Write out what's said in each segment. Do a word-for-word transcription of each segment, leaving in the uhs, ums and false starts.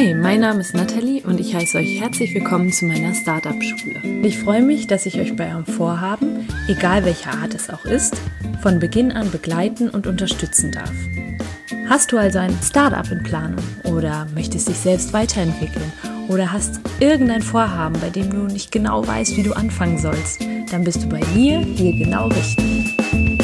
Hi, mein Name ist Nathalie und ich heiße euch herzlich willkommen zu meiner Startup-Schule. Ich freue mich, dass ich euch bei eurem Vorhaben, egal welcher Art es auch ist, von Beginn an begleiten und unterstützen darf. Hast du also ein Startup in Planung oder möchtest dich selbst weiterentwickeln oder hast irgendein Vorhaben, bei dem du nicht genau weißt, wie du anfangen sollst, dann bist du bei mir hier genau richtig.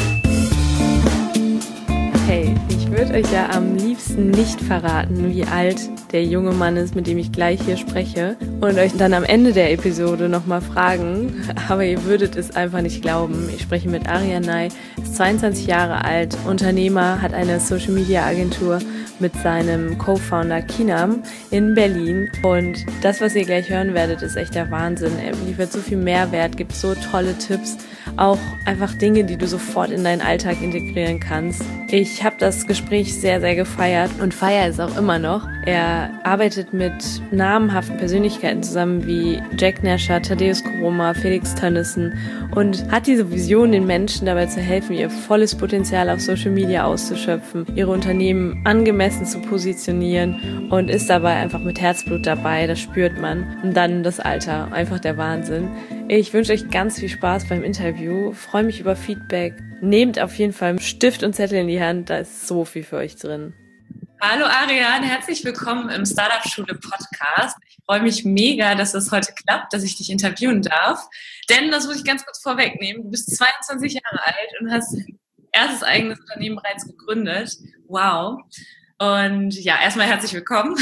Hey, ich würde euch ja am liebsten nicht verraten, wie alt der junge Mann ist, mit dem ich gleich hier spreche und euch dann am Ende der Episode nochmal fragen, aber ihr würdet es einfach nicht glauben. Ich spreche mit Arian Ney, ist zweiundzwanzig Jahre alt, Unternehmer, hat eine Social-Media-Agentur mit seinem Co-Founder Kinam in Berlin und das, was ihr gleich hören werdet, ist echt der Wahnsinn. Er liefert so viel Mehrwert, gibt so tolle Tipps, auch einfach Dinge, die du sofort in deinen Alltag integrieren kannst. Ich habe das Gespräch sehr, sehr gefeiert und feiere es auch immer noch. Er arbeitet mit namhaften Persönlichkeiten zusammen wie Jack Nasher, Thaddeus Koroma, Felix Tönnissen und hat diese Vision, den Menschen dabei zu helfen, ihr volles Potenzial auf Social Media auszuschöpfen, ihre Unternehmen angemessen zu positionieren und ist dabei einfach mit Herzblut dabei, das spürt man. Und dann das Alter, einfach der Wahnsinn. Ich wünsche euch ganz viel Spaß beim Interview, freue mich über Feedback. Nehmt auf jeden Fall Stift und Zettel in die Hand, da ist so viel für euch drin. Hallo Arian, herzlich willkommen im Startup-Schule Podcast. Ich freue mich mega, dass es heute klappt, dass ich dich interviewen darf. Denn, das muss ich ganz kurz vorwegnehmen, du bist zweiundzwanzig Jahre alt und hast dein erstes eigenes Unternehmen bereits gegründet. Wow. Und ja, erstmal herzlich willkommen.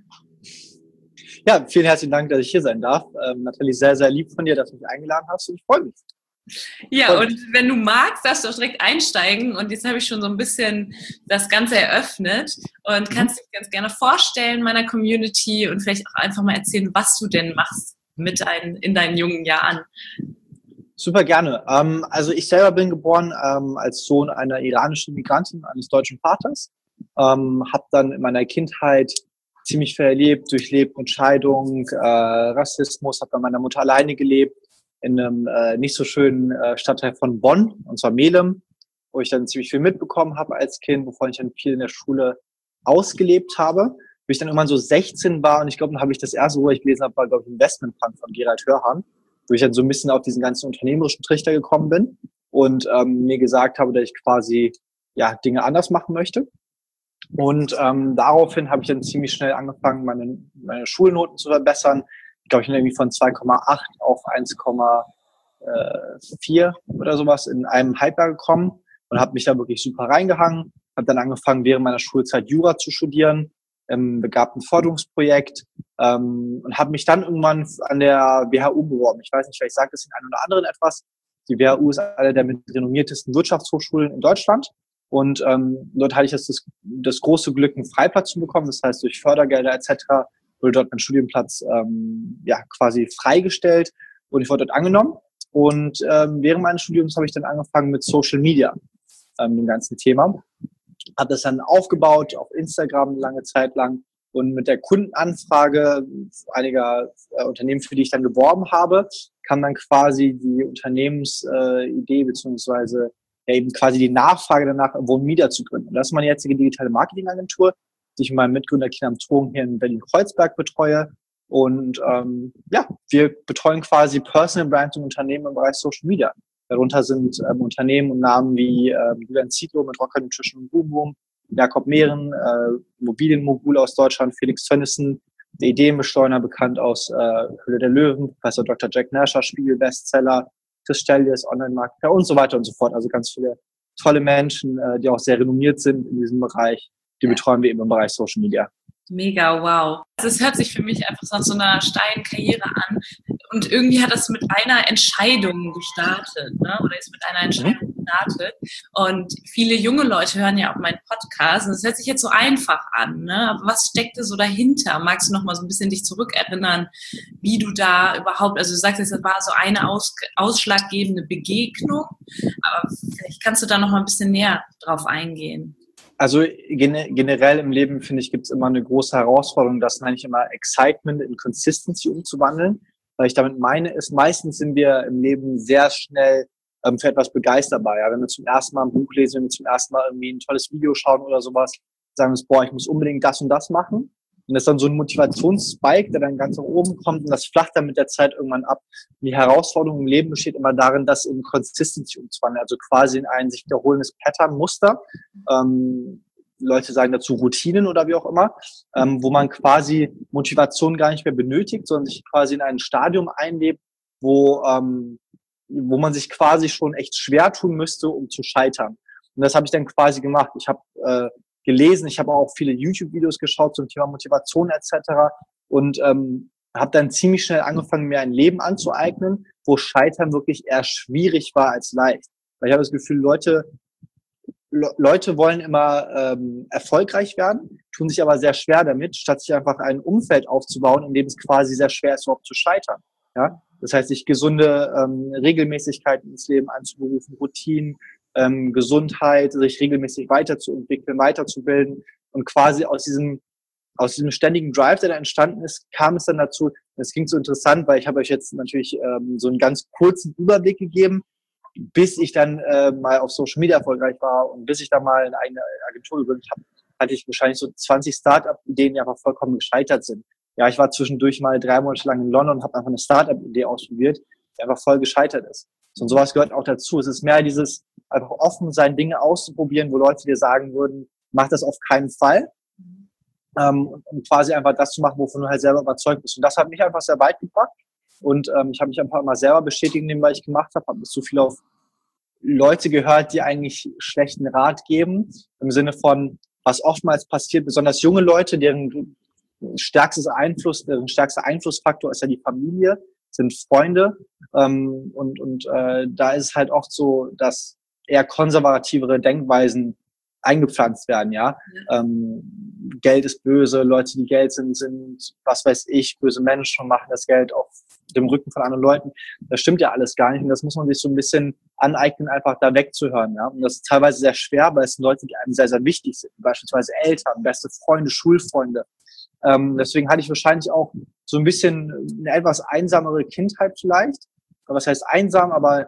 Ja, vielen herzlichen Dank, dass ich hier sein darf. Ähm, Nathalie, sehr, sehr lieb von dir, dass du mich eingeladen hast und ich freue mich. Ja, und wenn du magst, darfst du auch direkt einsteigen und jetzt habe ich schon so ein bisschen das Ganze eröffnet und kannst dich ganz gerne vorstellen meiner Community und vielleicht auch einfach mal erzählen, was du denn machst mit deinen, in deinen jungen Jahren. Super gerne. Ähm, also ich selber bin geboren ähm, als Sohn einer iranischen Migrantin, eines deutschen Vaters. Ähm, habe dann in meiner Kindheit ziemlich viel erlebt, durchlebt mit Scheidung, äh, Rassismus, habe bei meiner Mutter alleine gelebt, in einem äh, nicht so schönen äh, Stadtteil von Bonn, und zwar Melem, wo ich dann ziemlich viel mitbekommen habe als Kind, wovon ich dann viel in der Schule ausgelebt habe. Bis ich dann irgendwann so sechzehn war und ich glaube, dann habe ich das erste, wo ich gelesen habe, war, glaube ich, Investmentplan von Gerald Hörhan, wo ich dann so ein bisschen auf diesen ganzen unternehmerischen Trichter gekommen bin und ähm, mir gesagt habe, dass ich quasi ja Dinge anders machen möchte. Und ähm, daraufhin habe ich dann ziemlich schnell angefangen, meine, meine Schulnoten zu verbessern. Ich glaube, ich bin irgendwie von zwei Komma acht auf eins Komma vier oder sowas in einem Halbjahr gekommen und habe mich da wirklich super reingehangen. Habe dann angefangen, während meiner Schulzeit Jura zu studieren, ähm, begab ein Forderungsprojekt ähm, und habe mich dann irgendwann an der W H U beworben. Ich weiß nicht, vielleicht sagt es den einen oder anderen etwas. Die W H U ist eine der mit renommiertesten Wirtschaftshochschulen in Deutschland. Und ähm, dort hatte ich das, das, das große Glück, einen Freiplatz zu bekommen. Das heißt, durch Fördergelder et cetera wurde dort mein Studienplatz ähm, ja quasi freigestellt und ich wurde dort angenommen. Und ähm, während meines Studiums habe ich dann angefangen mit Social Media, ähm, dem ganzen Thema. Habe das dann aufgebaut auf Instagram lange Zeit lang und mit der Kundenanfrage einiger äh, Unternehmen, für die ich dann geworben habe, kam dann quasi die Unternehmensidee äh, beziehungsweise ja eben quasi die Nachfrage danach, Wohnmedia zu gründen. Und das ist meine jetzige digitale Marketingagentur, die ich mit meinem Mitgründer Kinam Thron hier in Berlin-Kreuzberg betreue. Und ähm, ja, wir betreuen quasi Personal Brands und Unternehmen im Bereich Social Media. Darunter sind ähm, Unternehmen und Namen wie ähm, Julian Zietlow mit Rocker Nutrition und Boom Boom, Jakob Mehren, äh, Immobilienmogul aus Deutschland, Felix Tönnissen, der Ideenbeschleuniger, bekannt aus äh, Höhle der Löwen, Professor Doktor Jack Nasher, Spiegel-Bestseller, Chris Stellies, Online-Marketer und so weiter und so fort. Also ganz viele tolle Menschen, äh, die auch sehr renommiert sind in diesem Bereich. Die betreuen wir eben im Bereich Social Media. Mega, wow. Also es hört sich für mich einfach nach so einer steilen Karriere an. Und irgendwie hat das mit einer Entscheidung gestartet, ne? Oder ist mit einer Entscheidung gestartet. Und viele junge Leute hören ja auch meinen Podcast. Und es hört sich jetzt so einfach an, ne? Aber was steckte so dahinter? Magst du noch mal so ein bisschen dich zurückerinnern, wie du da überhaupt, also du sagst jetzt, das war so eine aus, ausschlaggebende Begegnung. Aber vielleicht kannst du da noch mal ein bisschen näher drauf eingehen. Also generell im Leben, finde ich, gibt es immer eine große Herausforderung, das nenne ich immer Excitement in Consistency umzuwandeln. Was ich damit meine, ist, meistens sind wir im Leben sehr schnell ähm, für etwas begeisterbar. Ja? Wenn wir zum ersten Mal ein Buch lesen, wenn wir zum ersten Mal irgendwie ein tolles Video schauen oder sowas, sagen wir uns, boah, ich muss unbedingt das und das machen. Und Und das ist dann so ein Motivationsspike, der dann ganz nach oben kommt und das flacht dann mit der Zeit irgendwann ab. Und die Herausforderung im Leben besteht immer darin, das in Consistency umzuwandeln, also quasi in ein sich wiederholendes Pattern-Muster. Ähm, Leute sagen dazu Routinen oder wie auch immer, ähm, wo man quasi Motivation gar nicht mehr benötigt, sondern sich quasi in ein Stadium einlebt, wo, ähm, wo man sich quasi schon echt schwer tun müsste, um zu scheitern. Und das habe ich dann quasi gemacht. Ich habe äh, gelesen, ich habe auch viele YouTube-Videos geschaut zum Thema Motivation et cetera und ähm, habe dann ziemlich schnell angefangen, mir ein Leben anzueignen, wo Scheitern wirklich eher schwierig war als leicht. Weil ich habe das Gefühl, Leute Le- Leute wollen immer ähm, erfolgreich werden, tun sich aber sehr schwer damit, statt sich einfach ein Umfeld aufzubauen, in dem es quasi sehr schwer ist, überhaupt zu scheitern. Ja, das heißt, sich gesunde ähm, Regelmäßigkeiten ins Leben anzuberufen, Routinen, ähm, Gesundheit, sich regelmäßig weiterzuentwickeln, weiterzubilden und quasi aus diesem aus diesem ständigen Drive, der da entstanden ist, kam es dann dazu. Es ging so interessant, weil ich habe euch jetzt natürlich ähm, so einen ganz kurzen Überblick gegeben, bis ich dann äh, mal auf Social Media erfolgreich war und bis ich dann mal eine eigene Agentur gegründet habe, hatte ich wahrscheinlich so zwanzig Startup-Ideen, die einfach vollkommen gescheitert sind. Ja, ich war zwischendurch mal drei Monate lang in London und habe einfach eine Startup-Idee ausprobiert, die einfach voll gescheitert ist. Und sowas gehört auch dazu. Es ist mehr dieses einfach offen sein, Dinge auszuprobieren, wo Leute dir sagen würden, mach das auf keinen Fall. Ähm, und quasi einfach das zu machen, wovon du halt selber überzeugt bist. Und das hat mich einfach sehr weit gebracht. Und ähm, ich habe mich einfach immer selber bestätigt in dem, was ich gemacht habe. Habe nicht so viel auf Leute gehört, die eigentlich schlechten Rat geben. Im Sinne von, was oftmals passiert, besonders junge Leute, deren stärkstes Einfluss, deren stärkster Einflussfaktor ist ja die Familie, sind Freunde. Ähm, und und äh, da ist es halt oft so, dass eher konservativere Denkweisen eingepflanzt werden, ja. Ähm, Geld ist böse, Leute, die Geld sind, sind, was weiß ich, böse Menschen und machen das Geld auf dem Rücken von anderen Leuten. Das stimmt ja alles gar nicht und das muss man sich so ein bisschen aneignen, einfach da wegzuhören, ja. Und das ist teilweise sehr schwer, weil es sind Leute, die einem sehr, sehr wichtig sind, beispielsweise Eltern, beste Freunde, Schulfreunde. Ähm, deswegen hatte ich wahrscheinlich auch so ein bisschen eine etwas einsamere Kindheit vielleicht. Was heißt einsam, aber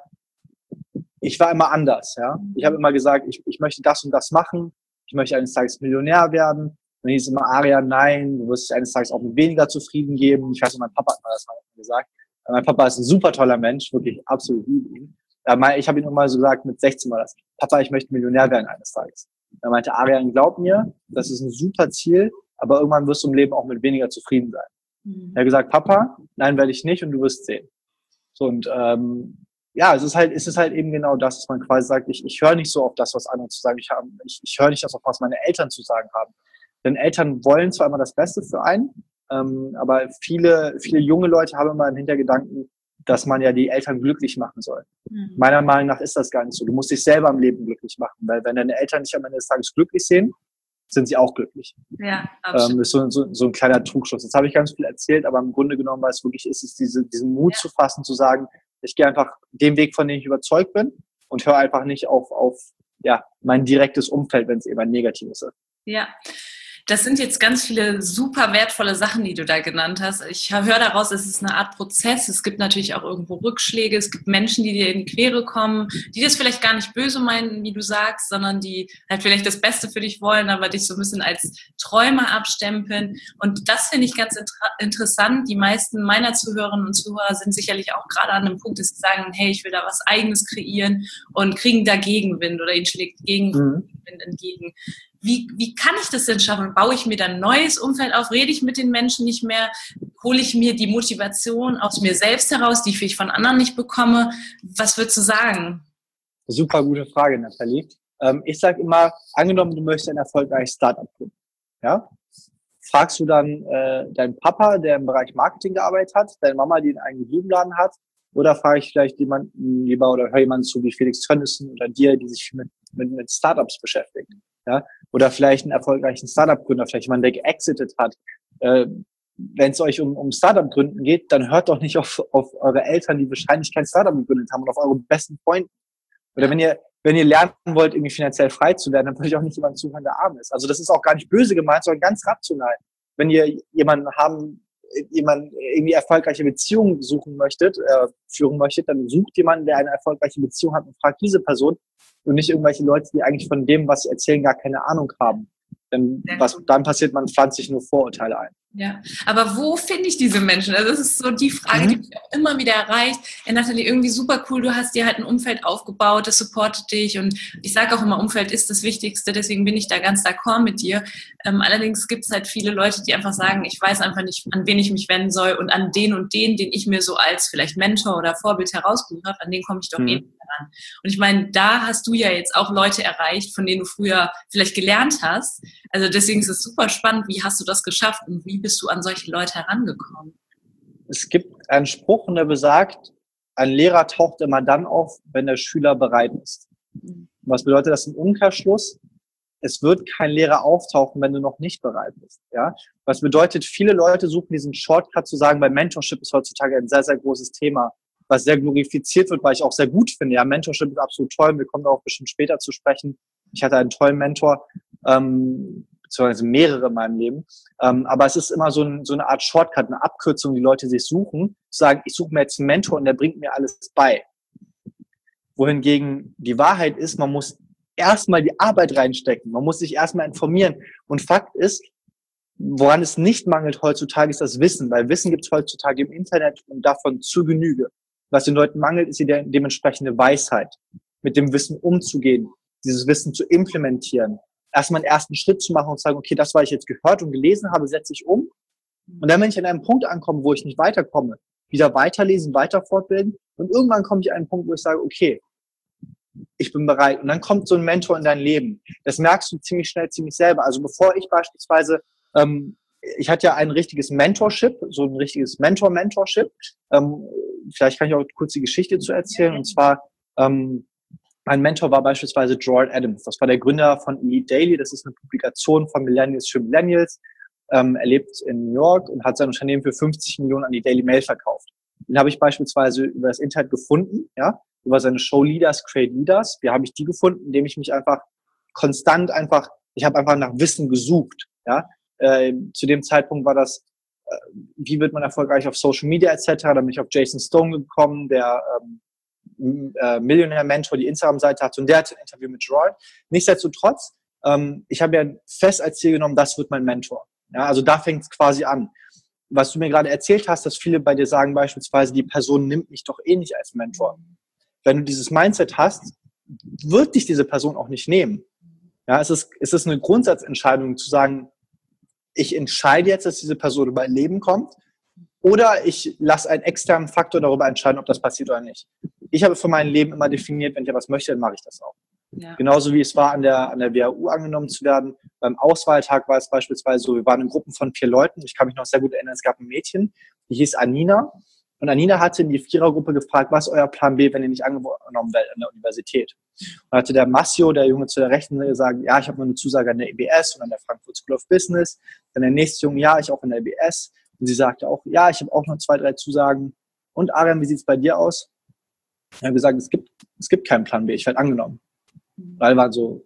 ich war immer anders, ja. Ich habe immer gesagt, ich, ich möchte das und das machen. Ich möchte eines Tages Millionär werden. Und dann hieß immer, Aria, nein, du wirst dich eines Tages auch mit weniger zufrieden geben. Ich weiß nicht, mein Papa hat mir das mal gesagt. Mein Papa ist ein super toller Mensch, wirklich absolut liebe ihn. Ich habe ihm immer so gesagt, mit sechzehn war das, Papa, ich möchte Millionär werden eines Tages. Er meinte, Arian, glaub mir, das ist ein super Ziel, aber irgendwann wirst du im Leben auch mit weniger zufrieden sein. Mhm. Er hat gesagt, Papa, nein, werde ich nicht und du wirst sehen. So, und ähm, ja, es ist halt, es ist halt eben genau das, dass man quasi sagt, ich, ich höre nicht so auf das, was andere zu sagen ich habe. Ich, ich höre nicht das auf, was meine Eltern zu sagen haben. Denn Eltern wollen zwar immer das Beste für einen, ähm, aber viele, viele junge Leute haben immer im Hintergedanken, dass man ja die Eltern glücklich machen soll. Mhm. Meiner Meinung nach ist das gar nicht so. Du musst dich selber im Leben glücklich machen, weil wenn deine Eltern dich am Ende des Tages glücklich sehen, sind sie auch glücklich. Ja, absolut. Ähm, ist so, so, so ein kleiner Trugschluss. Jetzt habe ich ganz viel erzählt, aber im Grunde genommen, was es wirklich ist, ist diese, diesen Mut ja. zu fassen, zu sagen, ich gehe einfach den Weg, von dem ich überzeugt bin und höre einfach nicht auf, auf ja, mein direktes Umfeld, wenn es eben ein negatives ist. Ja. Das sind jetzt ganz viele super wertvolle Sachen, die du da genannt hast. Ich höre daraus, es ist eine Art Prozess. Es gibt natürlich auch irgendwo Rückschläge. Es gibt Menschen, die dir in die Quere kommen, die das vielleicht gar nicht böse meinen, wie du sagst, sondern die halt vielleicht das Beste für dich wollen, aber dich so ein bisschen als Träumer abstempeln. Und das finde ich ganz inter- interessant. Die meisten meiner Zuhörerinnen und Zuhörer sind sicherlich auch gerade an einem Punkt, dass sie sagen, hey, ich will da was Eigenes kreieren und kriegen da Gegenwind oder ihnen schlägt Gegenwind mhm. entgegen. Wie, wie kann ich das denn schaffen? Baue ich mir dann ein neues Umfeld auf? Rede ich mit den Menschen nicht mehr? Hole ich mir die Motivation aus mir selbst heraus, die ich vielleicht von anderen nicht bekomme? Was würdest du sagen? Super gute Frage, Nathalie. Ähm, ich sage immer, angenommen, du möchtest ein erfolgreiches Startup gründen. Ja? Fragst du dann äh, deinen Papa, der im Bereich Marketing gearbeitet hat, deine Mama, die einen eigenen Blumenladen hat, oder frage ich vielleicht jemanden lieber oder höre jemanden zu wie Felix Tönnissen oder dir, die sich mit, mit, mit Startups beschäftigen. Ja, oder vielleicht einen erfolgreichen Startup-Gründer, vielleicht jemand, der geexitet hat. Äh, wenn es euch um, um Startup-Gründen geht, dann hört doch nicht auf, auf eure Eltern, die wahrscheinlich kein Startup gegründet haben, und auf eure besten Freunde. Oder wenn ihr, wenn ihr lernen wollt, irgendwie finanziell frei zu werden, dann würde ich auch nicht jemanden zuhören, der arm ist. Also das ist auch gar nicht böse gemeint, sondern ganz rational. Wenn ihr jemanden haben, jemanden irgendwie erfolgreiche Beziehungen suchen möchtet, äh, führen möchtet, dann sucht jemanden, der eine erfolgreiche Beziehung hat und fragt diese Person und nicht irgendwelche Leute, die eigentlich von dem, was sie erzählen, gar keine Ahnung haben. Denn was dann passiert, man pflanzt sich nur Vorurteile ein. Ja, aber wo finde ich diese Menschen? Also das ist so die Frage, Mhm. die mich auch immer wieder erreicht. Ey, Nathalie, irgendwie super cool, du hast dir halt ein Umfeld aufgebaut, das supportet dich und ich sage auch immer, Umfeld ist das Wichtigste, deswegen bin ich da ganz d'accord mit dir. Ähm, allerdings gibt es halt viele Leute, die einfach sagen, ich weiß einfach nicht, an wen ich mich wenden soll und an den und den, den ich mir so als vielleicht Mentor oder Vorbild herausgesucht habe, an den komme ich doch Mhm. eh nicht ran. Und ich meine, da hast du ja jetzt auch Leute erreicht, von denen du früher vielleicht gelernt hast. Also deswegen ist es super spannend, wie hast du das geschafft und wie bist du an solche Leute herangekommen? Es gibt einen Spruch, und der besagt, ein Lehrer taucht immer dann auf, wenn der Schüler bereit ist. Was bedeutet das im Umkehrschluss? Es wird kein Lehrer auftauchen, wenn du noch nicht bereit bist. Ja? Was bedeutet, viele Leute suchen diesen Shortcut zu sagen, weil Mentorship ist heutzutage ein sehr, sehr großes Thema, was sehr glorifiziert wird, weil ich auch sehr gut finde. Ja, Mentorship ist absolut toll. Wir kommen darauf bestimmt später zu sprechen. Ich hatte einen tollen Mentor, ähm, beziehungsweise mehrere in meinem Leben. Ähm, aber es ist immer so, ein, so eine Art Shortcut, eine Abkürzung, die Leute sich suchen, zu sagen, ich suche mir jetzt einen Mentor und der bringt mir alles bei. Wohingegen die Wahrheit ist, man muss erstmal die Arbeit reinstecken. Man muss sich erstmal informieren. Und Fakt ist, woran es nicht mangelt heutzutage, ist das Wissen. Weil Wissen gibt es heutzutage im Internet und davon zu Genüge. Was den Leuten mangelt, ist die de- dementsprechende Weisheit, mit dem Wissen umzugehen, dieses Wissen zu implementieren. Erstmal einen ersten Schritt zu machen und zu sagen, okay, das, was ich jetzt gehört und gelesen habe, setze ich um. Und dann, wenn ich an einem Punkt ankomme, wo ich nicht weiterkomme, wieder weiterlesen, weiter fortbilden. Und irgendwann komme ich an einen Punkt, wo ich sage, okay, ich bin bereit. Und dann kommt so ein Mentor in dein Leben. Das merkst du ziemlich schnell, ziemlich selber. Also bevor ich beispielsweise, ähm, ich hatte ja ein richtiges Mentorship, so ein richtiges Mentor-Mentorship. Ähm, vielleicht kann ich auch kurz die Geschichte zu erzählen. Und zwar, ähm, mein Mentor war beispielsweise Joel Adams. Das war der Gründer von Elite Daily. Das ist eine Publikation von Millennials für Millennials. Ähm, er lebt in New York und hat sein Unternehmen für fünfzig Millionen an die Daily Mail verkauft. Den habe ich beispielsweise über das Internet gefunden, ja, über seine Show Leaders Create Leaders. Wie habe ich die gefunden? Indem ich mich einfach konstant einfach, ich habe einfach nach Wissen gesucht, ja. Äh, zu dem Zeitpunkt war das, äh, wie wird man erfolgreich auf Social Media et cetera. Dann bin ich auf Jason Stone gekommen, der ähm, Äh, Millionär-Mentor, die Instagram-Seite hat und der hatte ein Interview mit Joel. Nichtsdestotrotz, ähm, ich habe ja fest als Ziel genommen, das wird mein Mentor. Ja, also da fängt es quasi an. Was du mir gerade erzählt hast, dass viele bei dir sagen beispielsweise, die Person nimmt mich doch eh nicht als Mentor. Wenn du dieses Mindset hast, wird dich diese Person auch nicht nehmen. Ja, es ist, es ist eine Grundsatzentscheidung zu sagen, ich entscheide jetzt, dass diese Person über mein Leben kommt, oder ich lasse einen externen Faktor darüber entscheiden, ob das passiert oder nicht. Ich habe für mein Leben immer definiert, wenn ich etwas möchte, dann mache ich das auch. Ja. Genauso wie es war, an der, an der W H U angenommen zu werden. Beim Auswahltag war es beispielsweise so, wir waren in Gruppen von vier Leuten. Ich kann mich noch sehr gut erinnern, es gab ein Mädchen, die hieß Anina. Und Anina hatte in die Vierergruppe gefragt, was ist euer Plan B, wenn ihr nicht angenommen werdet an der Universität? Und hatte der Massio, der Junge zu der Rechten, gesagt, ja, ich habe nur eine Zusage an der E B S und an der Frankfurt School of Business. Dann der nächste Junge, ja, ich auch an der E B S. Und sie sagte auch, ja, ich habe auch noch zwei, drei Zusagen. Und Arian, wie sieht es bei dir aus? Ich habe gesagt, es gibt, es gibt keinen Plan B, ich werde angenommen. Mhm. Weil war so,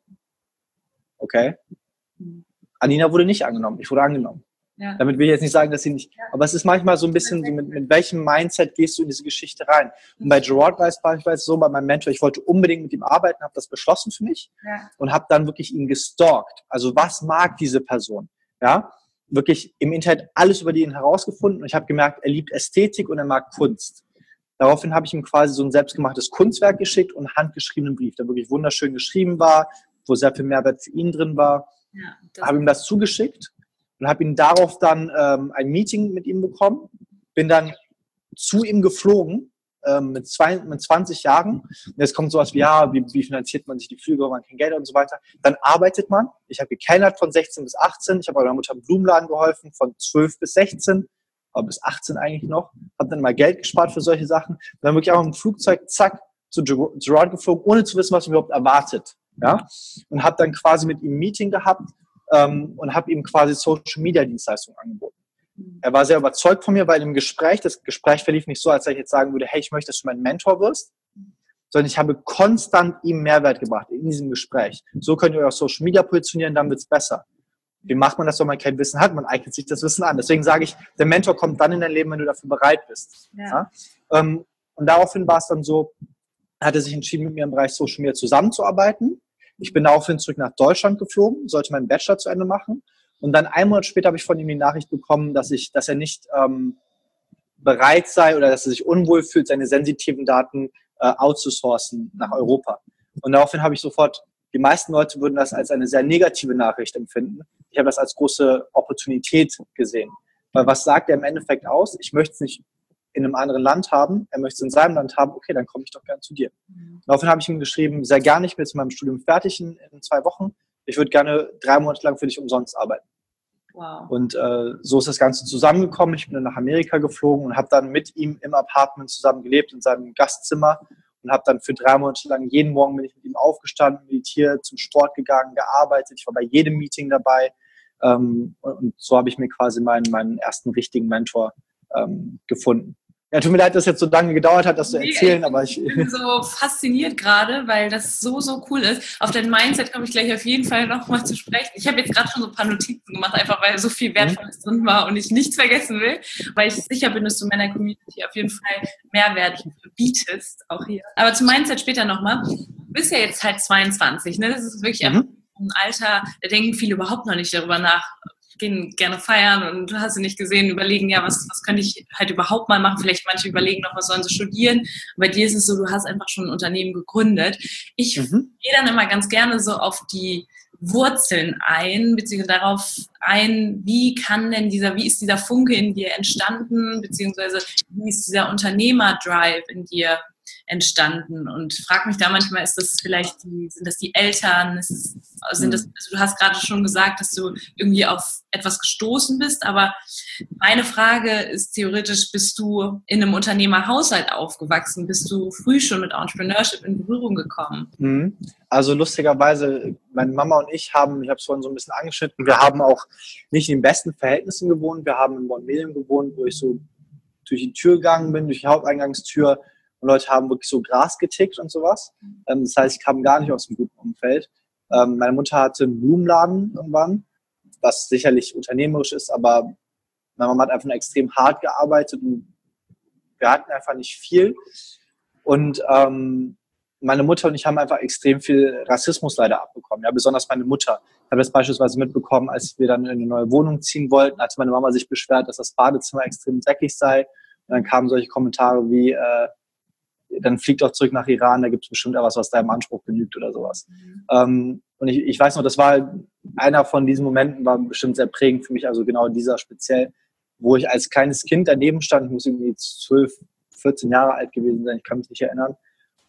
okay. Mhm. Anina wurde nicht angenommen, ich wurde angenommen. Ja. Damit will ich jetzt nicht sagen, dass sie nicht, ja. Aber es ist manchmal so ein bisschen, so mit, mit welchem Mindset gehst du in diese Geschichte rein? Und bei Gerard war es beispielsweise so, bei meinem Mentor, ich wollte unbedingt mit ihm arbeiten, habe das beschlossen für mich ja. und habe dann wirklich ihn gestalkt. Also was mag diese Person? Ja, wirklich im Internet alles über ihn herausgefunden und ich habe gemerkt, er liebt Ästhetik und er mag Kunst. Daraufhin habe ich ihm quasi so ein selbstgemachtes Kunstwerk geschickt und einen handgeschriebenen Brief, der wirklich wunderschön geschrieben war, wo sehr viel Mehrwert für ihn drin war. Ja, habe ihm das zugeschickt und habe ihn darauf dann ähm, ein Meeting mit ihm bekommen, bin dann zu ihm geflogen ähm, mit, zwei, mit zwanzig Jahren. Und jetzt kommt sowas wie, ja, wie, wie finanziert man sich die Flüge, wenn man kein Geld hat und so weiter. Dann arbeitet man. Ich habe gekellnert von sechzehn bis achtzehn. Ich habe meiner Mutter im Blumenladen geholfen von zwölf bis sechzehn, aber bis achtzehn eigentlich noch. Habe dann mal Geld gespart für solche Sachen. Und dann wirklich auch im Flugzeug, zack, zu Gerard geflogen, ohne zu wissen, was mich überhaupt erwartet. Ja? Und habe dann quasi mit ihm ein Meeting gehabt ähm, und habe ihm quasi Social-Media-Dienstleistungen angeboten. Er war sehr überzeugt von mir, weil im Gespräch, das Gespräch verlief nicht so, als ich jetzt sagen würde, hey, ich möchte, dass du mein Mentor wirst, sondern ich habe konstant ihm Mehrwert gebracht in diesem Gespräch. So könnt ihr euch auf Social Media positionieren, dann wird's besser. Wie macht man das, wenn man kein Wissen hat? Man eignet sich das Wissen an. Deswegen sage ich, der Mentor kommt dann in dein Leben, wenn du dafür bereit bist. Ja. Ja? Und daraufhin war es dann so, hat er sich entschieden, mit mir im Bereich Social Media zusammenzuarbeiten. Ich bin daraufhin zurück nach Deutschland geflogen, sollte meinen Bachelor zu Ende machen. Und dann einen Monat später habe ich von ihm die Nachricht bekommen, dass ich, dass er nicht ähm, bereit sei oder dass er sich unwohl fühlt, seine sensitiven Daten äh, outzusourcen nach Europa. Und daraufhin habe ich sofort, die meisten Leute würden das als eine sehr negative Nachricht empfinden. Ich habe das als große Opportunität gesehen. Weil was sagt er im Endeffekt aus? Ich möchte es nicht in einem anderen Land haben, er möchte es in seinem Land haben, okay, dann komme ich doch gerne zu dir. Mhm. Daraufhin habe ich ihm geschrieben, sehr gerne, ich bin jetzt mit meinem Studium fertig in, in zwei Wochen. Ich würde gerne drei Monate lang für dich umsonst arbeiten. Wow. Und äh, so ist das Ganze zusammengekommen. Ich bin dann nach Amerika geflogen und habe dann mit ihm im Apartment zusammen gelebt, in seinem Gastzimmer und habe dann für drei Monate lang, jeden Morgen bin ich mit ihm aufgestanden, meditiert, zum Sport gegangen, gearbeitet. Ich war bei jedem Meeting dabei ähm, und, und so habe ich mir quasi meinen, meinen ersten richtigen Mentor ähm, gefunden. Ja, tut mir leid, dass es jetzt so lange gedauert hat, das zu erzählen, aber ich... Ich bin so fasziniert gerade, weil das so, so cool ist. Auf dein Mindset komme ich gleich auf jeden Fall nochmal zu sprechen. Ich habe jetzt gerade schon so ein paar Notizen gemacht, einfach weil so viel Wertvolles drin war und ich nichts vergessen will, weil ich sicher bin, dass du meiner Community auf jeden Fall Mehrwert bietest, auch hier. Aber zum Mindset später nochmal. Du bist ja jetzt halt zweiundzwanzig, ne? Das ist wirklich mhm. einfach ein Alter, da denken viele überhaupt noch nicht darüber nach, gehen gerne feiern und hast du nicht gesehen, überlegen, ja, was, was könnte ich halt überhaupt mal machen? Vielleicht manche überlegen noch, was sollen sie studieren. Bei dir ist es so, du hast einfach schon ein Unternehmen gegründet. Ich mhm. gehe dann immer ganz gerne so auf die Wurzeln ein, beziehungsweise darauf ein, wie kann denn dieser, wie ist dieser Funke in dir entstanden, beziehungsweise wie ist dieser Unternehmer-Drive in dir entstanden, und frag mich da manchmal, ist das vielleicht die, sind das die Eltern, ist es, sind das, also du hast gerade schon gesagt, dass du irgendwie auf etwas gestoßen bist, aber meine Frage ist theoretisch, bist du in einem Unternehmerhaushalt aufgewachsen, bist du früh schon mit Entrepreneurship in Berührung gekommen? Also lustigerweise, meine Mama und ich haben, ich habe es vorhin so ein bisschen angeschnitten, wir haben auch nicht in den besten Verhältnissen gewohnt, wir haben in Bonn-Medem gewohnt, wo ich so durch die Tür gegangen bin, durch die Haupteingangstür. Und Leute haben wirklich so Gras getickt und sowas. Ähm, das heißt, ich kam gar nicht aus einem guten Umfeld. Ähm, meine Mutter hatte einen Blumenladen irgendwann, was sicherlich unternehmerisch ist, aber meine Mama hat einfach nur extrem hart gearbeitet und wir hatten einfach nicht viel. Und ähm, meine Mutter und ich haben einfach extrem viel Rassismus leider abbekommen. Ja, besonders meine Mutter. Ich habe das beispielsweise mitbekommen, als wir dann in eine neue Wohnung ziehen wollten, hatte meine Mama sich beschwert, dass das Badezimmer extrem dreckig sei. Und dann kamen solche Kommentare wie, äh, dann flieg doch zurück nach Iran, da gibt es bestimmt etwas, was deinem Anspruch genügt oder sowas. Mhm. Ähm, und ich, ich weiß noch, das war einer von diesen Momenten, war bestimmt sehr prägend für mich, also genau dieser speziell, wo ich als kleines Kind daneben stand, ich muss irgendwie zwölf, vierzehn Jahre alt gewesen sein, ich kann mich nicht erinnern.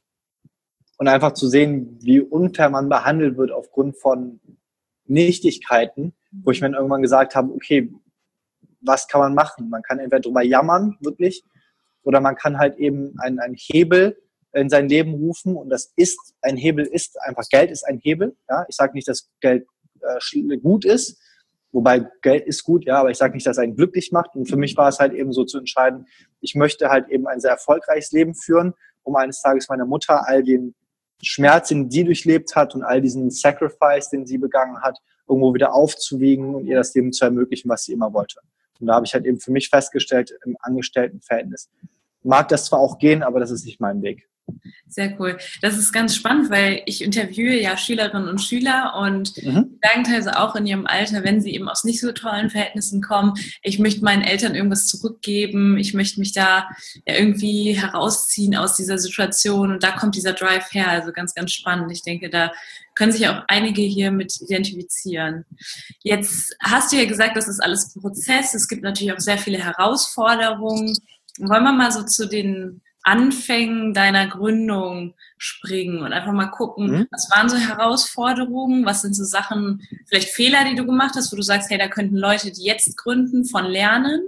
Und einfach zu sehen, wie unfair man behandelt wird aufgrund von Nichtigkeiten, wo ich mir dann irgendwann gesagt habe, okay, was kann man machen? Man kann entweder drüber jammern, wirklich, oder man kann halt eben einen, einen Hebel in sein Leben rufen, und das ist, ein Hebel ist einfach, Geld ist ein Hebel. Ja? Ich sage nicht, dass Geld äh, gut ist, wobei Geld ist gut, ja, aber ich sage nicht, dass es einen glücklich macht. Und für mich war es halt eben so zu entscheiden, ich möchte halt eben ein sehr erfolgreiches Leben führen, um eines Tages meiner Mutter all den Schmerz, den sie durchlebt hat und all diesen Sacrifice, den sie begangen hat, irgendwo wieder aufzuwiegen und ihr das Leben zu ermöglichen, was sie immer wollte. Und da habe ich halt eben für mich festgestellt, im Angestelltenverhältnis mag das zwar auch gehen, aber das ist nicht mein Weg. Sehr cool. Das ist ganz spannend, weil ich interviewe ja Schülerinnen und Schüler und mhm. sagen teilweise auch in ihrem Alter, wenn sie eben aus nicht so tollen Verhältnissen kommen, ich möchte meinen Eltern irgendwas zurückgeben, ich möchte mich da ja irgendwie herausziehen aus dieser Situation, und da kommt dieser Drive her, also ganz, ganz spannend. Ich denke, da können sich auch einige hier mit identifizieren. Jetzt hast du ja gesagt, das ist alles Prozess, es gibt natürlich auch sehr viele Herausforderungen. Wollen wir mal so zu den Anfängen deiner Gründung springen und einfach mal gucken, mhm. was waren so Herausforderungen, was sind so Sachen, vielleicht Fehler, die du gemacht hast, wo du sagst, hey, da könnten Leute, die jetzt gründen, von lernen.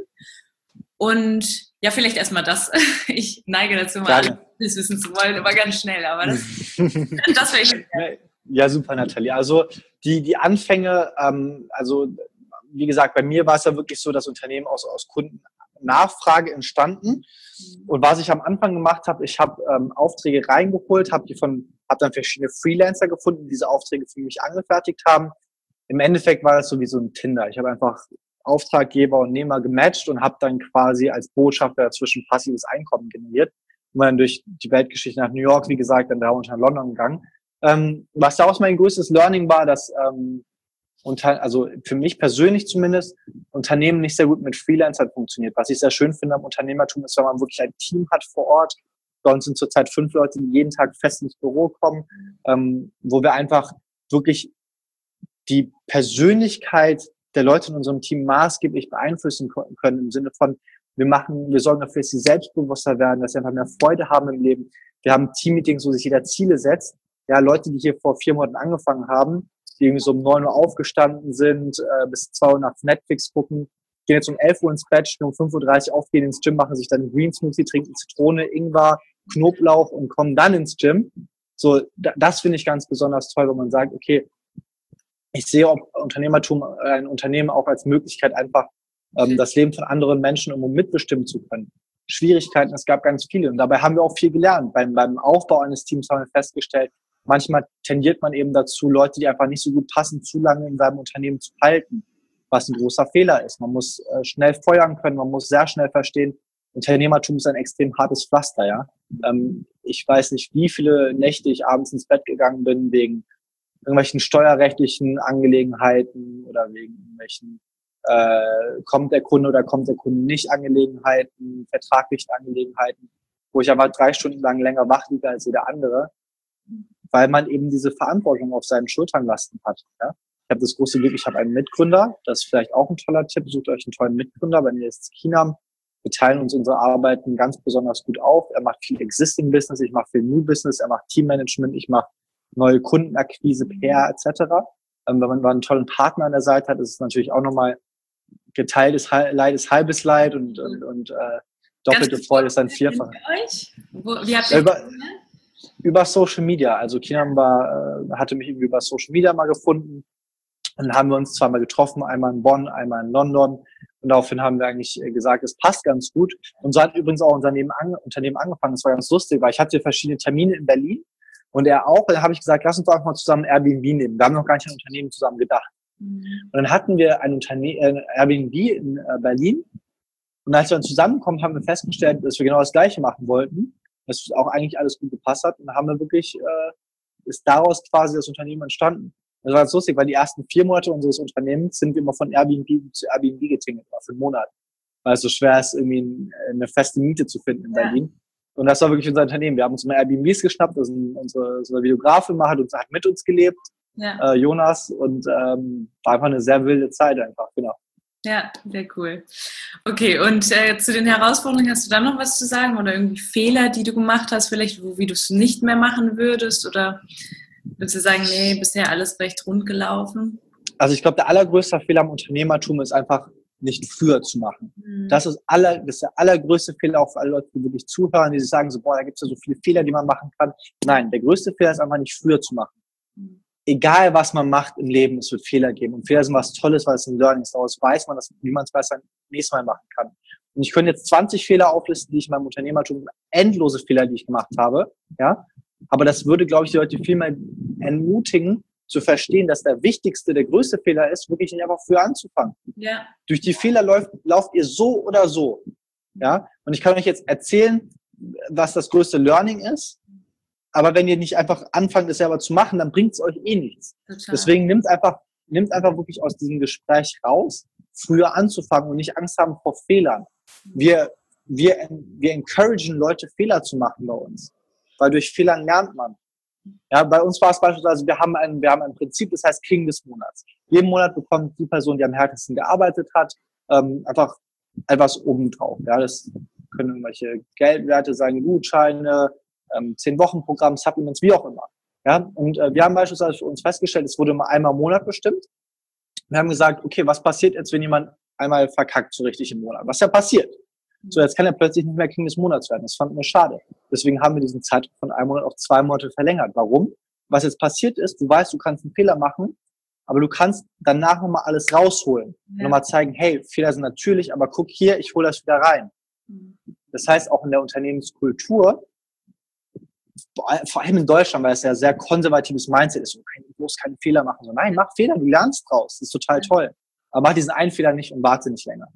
Und ja, vielleicht erstmal das. Ich neige dazu, mal alles wissen zu wollen, aber ganz schnell. Aber das, das wäre ich. Ja, super, Nathalie. Also die, die Anfänge, ähm, also wie gesagt, bei mir war es ja wirklich so, das Unternehmen aus, aus Kundennachfrage entstanden. Und was ich am Anfang gemacht habe, ich habe ähm, Aufträge reingeholt, habe die von, habe dann verschiedene Freelancer gefunden, die diese Aufträge für mich angefertigt haben. Im Endeffekt war das so wie so ein Tinder. Ich habe einfach Auftraggeber und Nehmer gematcht und habe dann quasi als Botschafter dazwischen passives Einkommen generiert. Und dann durch die Weltgeschichte nach New York, wie gesagt, dann drei Monate nach London gegangen. Ähm, was daraus mein größtes Learning war, dass ähm, unter, also für mich persönlich zumindest, Unternehmen nicht sehr gut mit Freelancern funktioniert. Was ich sehr schön finde am Unternehmertum ist, wenn man wirklich ein Team hat vor Ort. Bei uns sind zurzeit fünf Leute, die jeden Tag fest ins Büro kommen, ähm, wo wir einfach wirklich die Persönlichkeit der Leute in unserem Team maßgeblich beeinflussen können, im Sinne von, wir machen, wir sorgen dafür, dass sie selbstbewusster werden, dass sie einfach mehr Freude haben im Leben. Wir haben Teammeetings, wo sich jeder Ziele setzt. Ja, Leute, die hier vor vier Monaten angefangen haben, die irgendwie so um neun Uhr aufgestanden sind, äh, bis zwei Uhr nachts Netflix gucken, gehen jetzt um elf Uhr ins Bett, stehen um fünf Uhr dreißig auf, gehen ins Gym, machen sich dann einen Green Smoothie, trinken Zitrone, Ingwer, Knoblauch und kommen dann ins Gym. So, das finde ich ganz besonders toll, wenn man sagt, okay, ich sehe ob Unternehmertum, ein Unternehmen auch als Möglichkeit, einfach ähm, das Leben von anderen Menschen, um mitbestimmen zu können. Schwierigkeiten, es gab ganz viele. Und dabei haben wir auch viel gelernt. Beim, beim Aufbau eines Teams haben wir festgestellt, manchmal tendiert man eben dazu, Leute, die einfach nicht so gut passen, zu lange in seinem Unternehmen zu halten, was ein großer Fehler ist. Man muss äh, schnell feuern können, man muss sehr schnell verstehen, Unternehmertum ist ein extrem hartes Pflaster, ja. Ähm, ich weiß nicht, wie viele Nächte ich abends ins Bett gegangen bin wegen irgendwelchen steuerrechtlichen Angelegenheiten oder wegen irgendwelchen äh, kommt der Kunde oder kommt der Kunde nicht Angelegenheiten, vertraglichen Angelegenheiten, wo ich aber drei Stunden lang länger wach liege als jeder andere, weil man eben diese Verantwortung auf seinen Schultern lasten hat. Ja? Ich habe das große Glück, ich habe einen Mitgründer, das ist vielleicht auch ein toller Tipp, sucht euch einen tollen Mitgründer, wenn ihr jetzt Kinam, wir teilen uns unsere Arbeiten ganz besonders gut auf. Er macht viel Existing Business, ich mache viel New Business, er macht Teammanagement, ich mache neue Kundenakquise, P R et cetera. Ähm, wenn man einen tollen Partner an der Seite hat, ist es natürlich auch nochmal geteiltes Leid ist halbes Leid und, und, und äh, doppelte Freude ist ein Vierfach. Wie habt ihr über, über Social Media. Also Kinam war, äh, hatte mich irgendwie über Social Media mal gefunden. Und dann haben wir uns zweimal getroffen, einmal in Bonn, einmal in London. Und daraufhin haben wir eigentlich gesagt, es passt ganz gut. Und so hat übrigens auch unser Unternehmen, an, Unternehmen angefangen. Das war ganz lustig, weil ich hatte verschiedene Termine in Berlin. Und er auch, dann habe ich gesagt, lass uns doch einfach mal zusammen Airbnb nehmen. Wir haben noch gar nicht an Unternehmen zusammen gedacht. Mhm. Und dann hatten wir ein Unternehmen, äh, Airbnb in äh, Berlin. Und als wir dann zusammenkommen, haben wir festgestellt, dass wir genau das Gleiche machen wollten, dass auch eigentlich alles gut gepasst hat. Und dann haben wir wirklich, äh, ist daraus quasi das Unternehmen entstanden. Das war ganz lustig, weil die ersten vier Monate unseres Unternehmens sind wir immer von Airbnb zu Airbnb getingelt, für einen Monat. Weil es so schwer ist, irgendwie eine feste Miete zu finden in Berlin. Ja. Und das war wirklich unser Unternehmen. Wir haben uns immer Airbnbs geschnappt, das ist unsere, unsere Videografin mal, hat, uns, hat mit uns gelebt, ja. äh, Jonas, und ähm, war einfach eine sehr wilde Zeit einfach, genau. Ja, sehr cool. Okay, und äh, zu den Herausforderungen hast du da noch was zu sagen oder irgendwie Fehler, die du gemacht hast, vielleicht, wo, wie du es nicht mehr machen würdest, oder würdest du sagen, nee, bisher alles recht rund gelaufen? Also ich glaube, der allergrößte Fehler am Unternehmertum ist einfach, nicht früher zu machen. Mhm. Das ist, aller, das ist der allergrößte Fehler auch für alle Leute, die wirklich zuhören, die sich sagen so, boah, da gibt es ja so viele Fehler, die man machen kann. Nein, der größte Fehler ist einfach nicht früher zu machen. Mhm. Egal, was man macht im Leben, es wird Fehler geben. Und Fehler sind was Tolles, weil es ein Learning ist. Daraus weiß man, dass, wie man es besser nächstes Mal machen kann. Und ich könnte jetzt zwanzig Fehler auflisten, die ich in meinem Unternehmertum, endlose Fehler, die ich gemacht habe. Ja, aber das würde, glaube ich, die Leute viel mehr entmutigen, zu verstehen, dass der wichtigste, der größte Fehler ist, wirklich nicht einfach früher anzufangen. Ja. Durch die Fehler läuft, lauft ihr so oder so. Ja. Und ich kann euch jetzt erzählen, was das größte Learning ist. Aber wenn ihr nicht einfach anfangt, es selber zu machen, dann bringt es euch eh nichts. Total. Deswegen nimmt einfach, nimmt einfach wirklich aus diesem Gespräch raus, früher anzufangen und nicht Angst haben vor Fehlern. Wir, wir, wir encouragen Leute, Fehler zu machen bei uns. Weil durch Fehlern lernt man. Ja, bei uns war es beispielsweise, wir haben ein, wir haben ein Prinzip, das heißt King des Monats. Jeden Monat bekommt die Person, die am härtesten gearbeitet hat, ähm, einfach etwas obendrauf. Ja, das können irgendwelche Geldwerte sein, Gutscheine, ähm, zehn-Wochen-Programm, Supplements, wie auch immer. Ja, und äh, wir haben beispielsweise für uns festgestellt, es wurde immer einmal im Monat bestimmt. Wir haben gesagt, okay, was passiert jetzt, wenn jemand einmal verkackt so richtig im Monat? Was ja passiert? So, jetzt kann er plötzlich nicht mehr King des Monats werden. Das fanden wir schade. Deswegen haben wir diesen Zeitraum von einem Monat auf zwei Monate verlängert. Warum? Was jetzt passiert ist, du weißt, du kannst einen Fehler machen, aber du kannst danach nochmal alles rausholen. Ja. Und nochmal zeigen, hey, Fehler sind natürlich, aber guck hier, ich hole das wieder rein. Mhm. Das heißt, auch in der Unternehmenskultur, vor allem in Deutschland, weil es ja sehr konservatives Mindset ist, du musst keine Fehler machen. So, nein, mach Fehler, du lernst draus. Das ist total toll. Aber mach diesen einen Fehler nicht und warte nicht länger.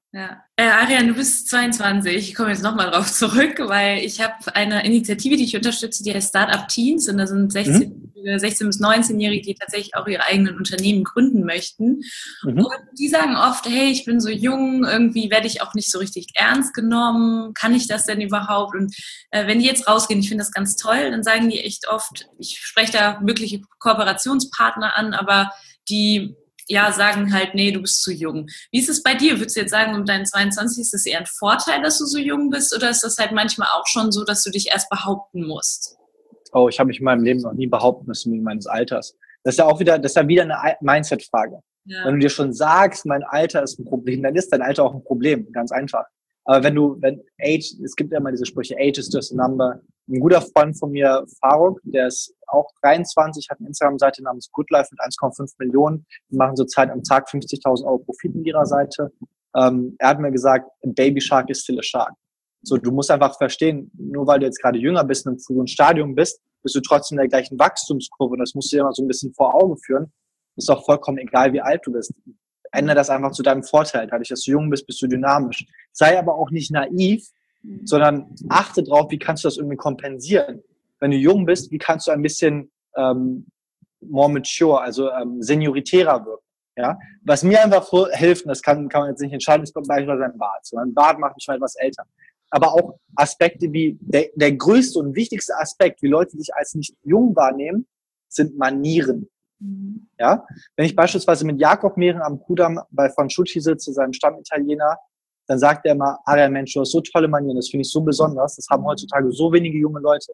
Ja. Äh, Arian, du bist zweiundzwanzig. Ich komme jetzt nochmal drauf zurück, weil ich habe eine Initiative, die ich unterstütze, die heißt Startup Teens. Und da sind sechzehn, mhm. sechzehn- bis neunzehnjährige, die tatsächlich auch ihre eigenen Unternehmen gründen möchten. Mhm. Und die sagen oft, hey, ich bin so jung, irgendwie werde ich auch nicht so richtig ernst genommen. Kann ich das denn überhaupt? Und äh, wenn die jetzt rausgehen, ich finde das ganz toll, dann sagen die echt oft, ich spreche da mögliche Kooperationspartner an, aber die ja, sagen halt, nee, du bist zu jung. Wie ist es bei dir? Würdest du jetzt sagen, um deinen zweiundzwanzig ist es eher ein Vorteil, dass du so jung bist, oder ist das halt manchmal auch schon so, dass du dich erst behaupten musst? Oh, ich habe mich in meinem Leben noch nie behaupten müssen wegen meines Alters. Das ist ja auch wieder, das ist ja wieder eine Mindset-Frage. Ja. Wenn du dir schon sagst, mein Alter ist ein Problem, dann ist dein Alter auch ein Problem, ganz einfach. Aber wenn du, wenn Age, es gibt ja immer diese Sprüche, Age is just a number. Ein guter Freund von mir, Faruk, der ist auch dreiundzwanzig, hat eine Instagram-Seite namens Goodlife mit eins Komma fünf Millionen. Die machen zurzeit am Tag fünfzigtausend Euro Profit in ihrer Seite. Ähm, er hat mir gesagt, a baby shark is still a shark. So, du musst einfach verstehen, nur weil du jetzt gerade jünger bist und im frühen Stadium bist, bist du trotzdem in der gleichen Wachstumskurve. Und das musst du dir immer so ein bisschen vor Augen führen. Ist auch vollkommen egal, wie alt du bist. Ändere das einfach zu deinem Vorteil. Dadurch, dass du jung bist, bist du dynamisch. Sei aber auch nicht naiv, sondern achte drauf, wie kannst du das irgendwie kompensieren. Wenn du jung bist, wie kannst du ein bisschen ähm, more mature, also ähm, senioritärer wirken. Ja? Was mir einfach so hilft, und das kann, kann man jetzt nicht entscheiden, ist beispielsweise ein Bart. So, ein Bart macht mich mal etwas älter. Aber auch Aspekte wie, der, der größte und wichtigste Aspekt, wie Leute dich als nicht jung wahrnehmen, sind Manieren. Mhm. Ja? Wenn ich beispielsweise mit Jakob Mehren am Kudamm bei Fonchucci sitze, seinem Stammitaliener, dann sagt er immer, Arian, Mensch, du hast so tolle Manieren, das finde ich so besonders, das haben heutzutage so wenige junge Leute.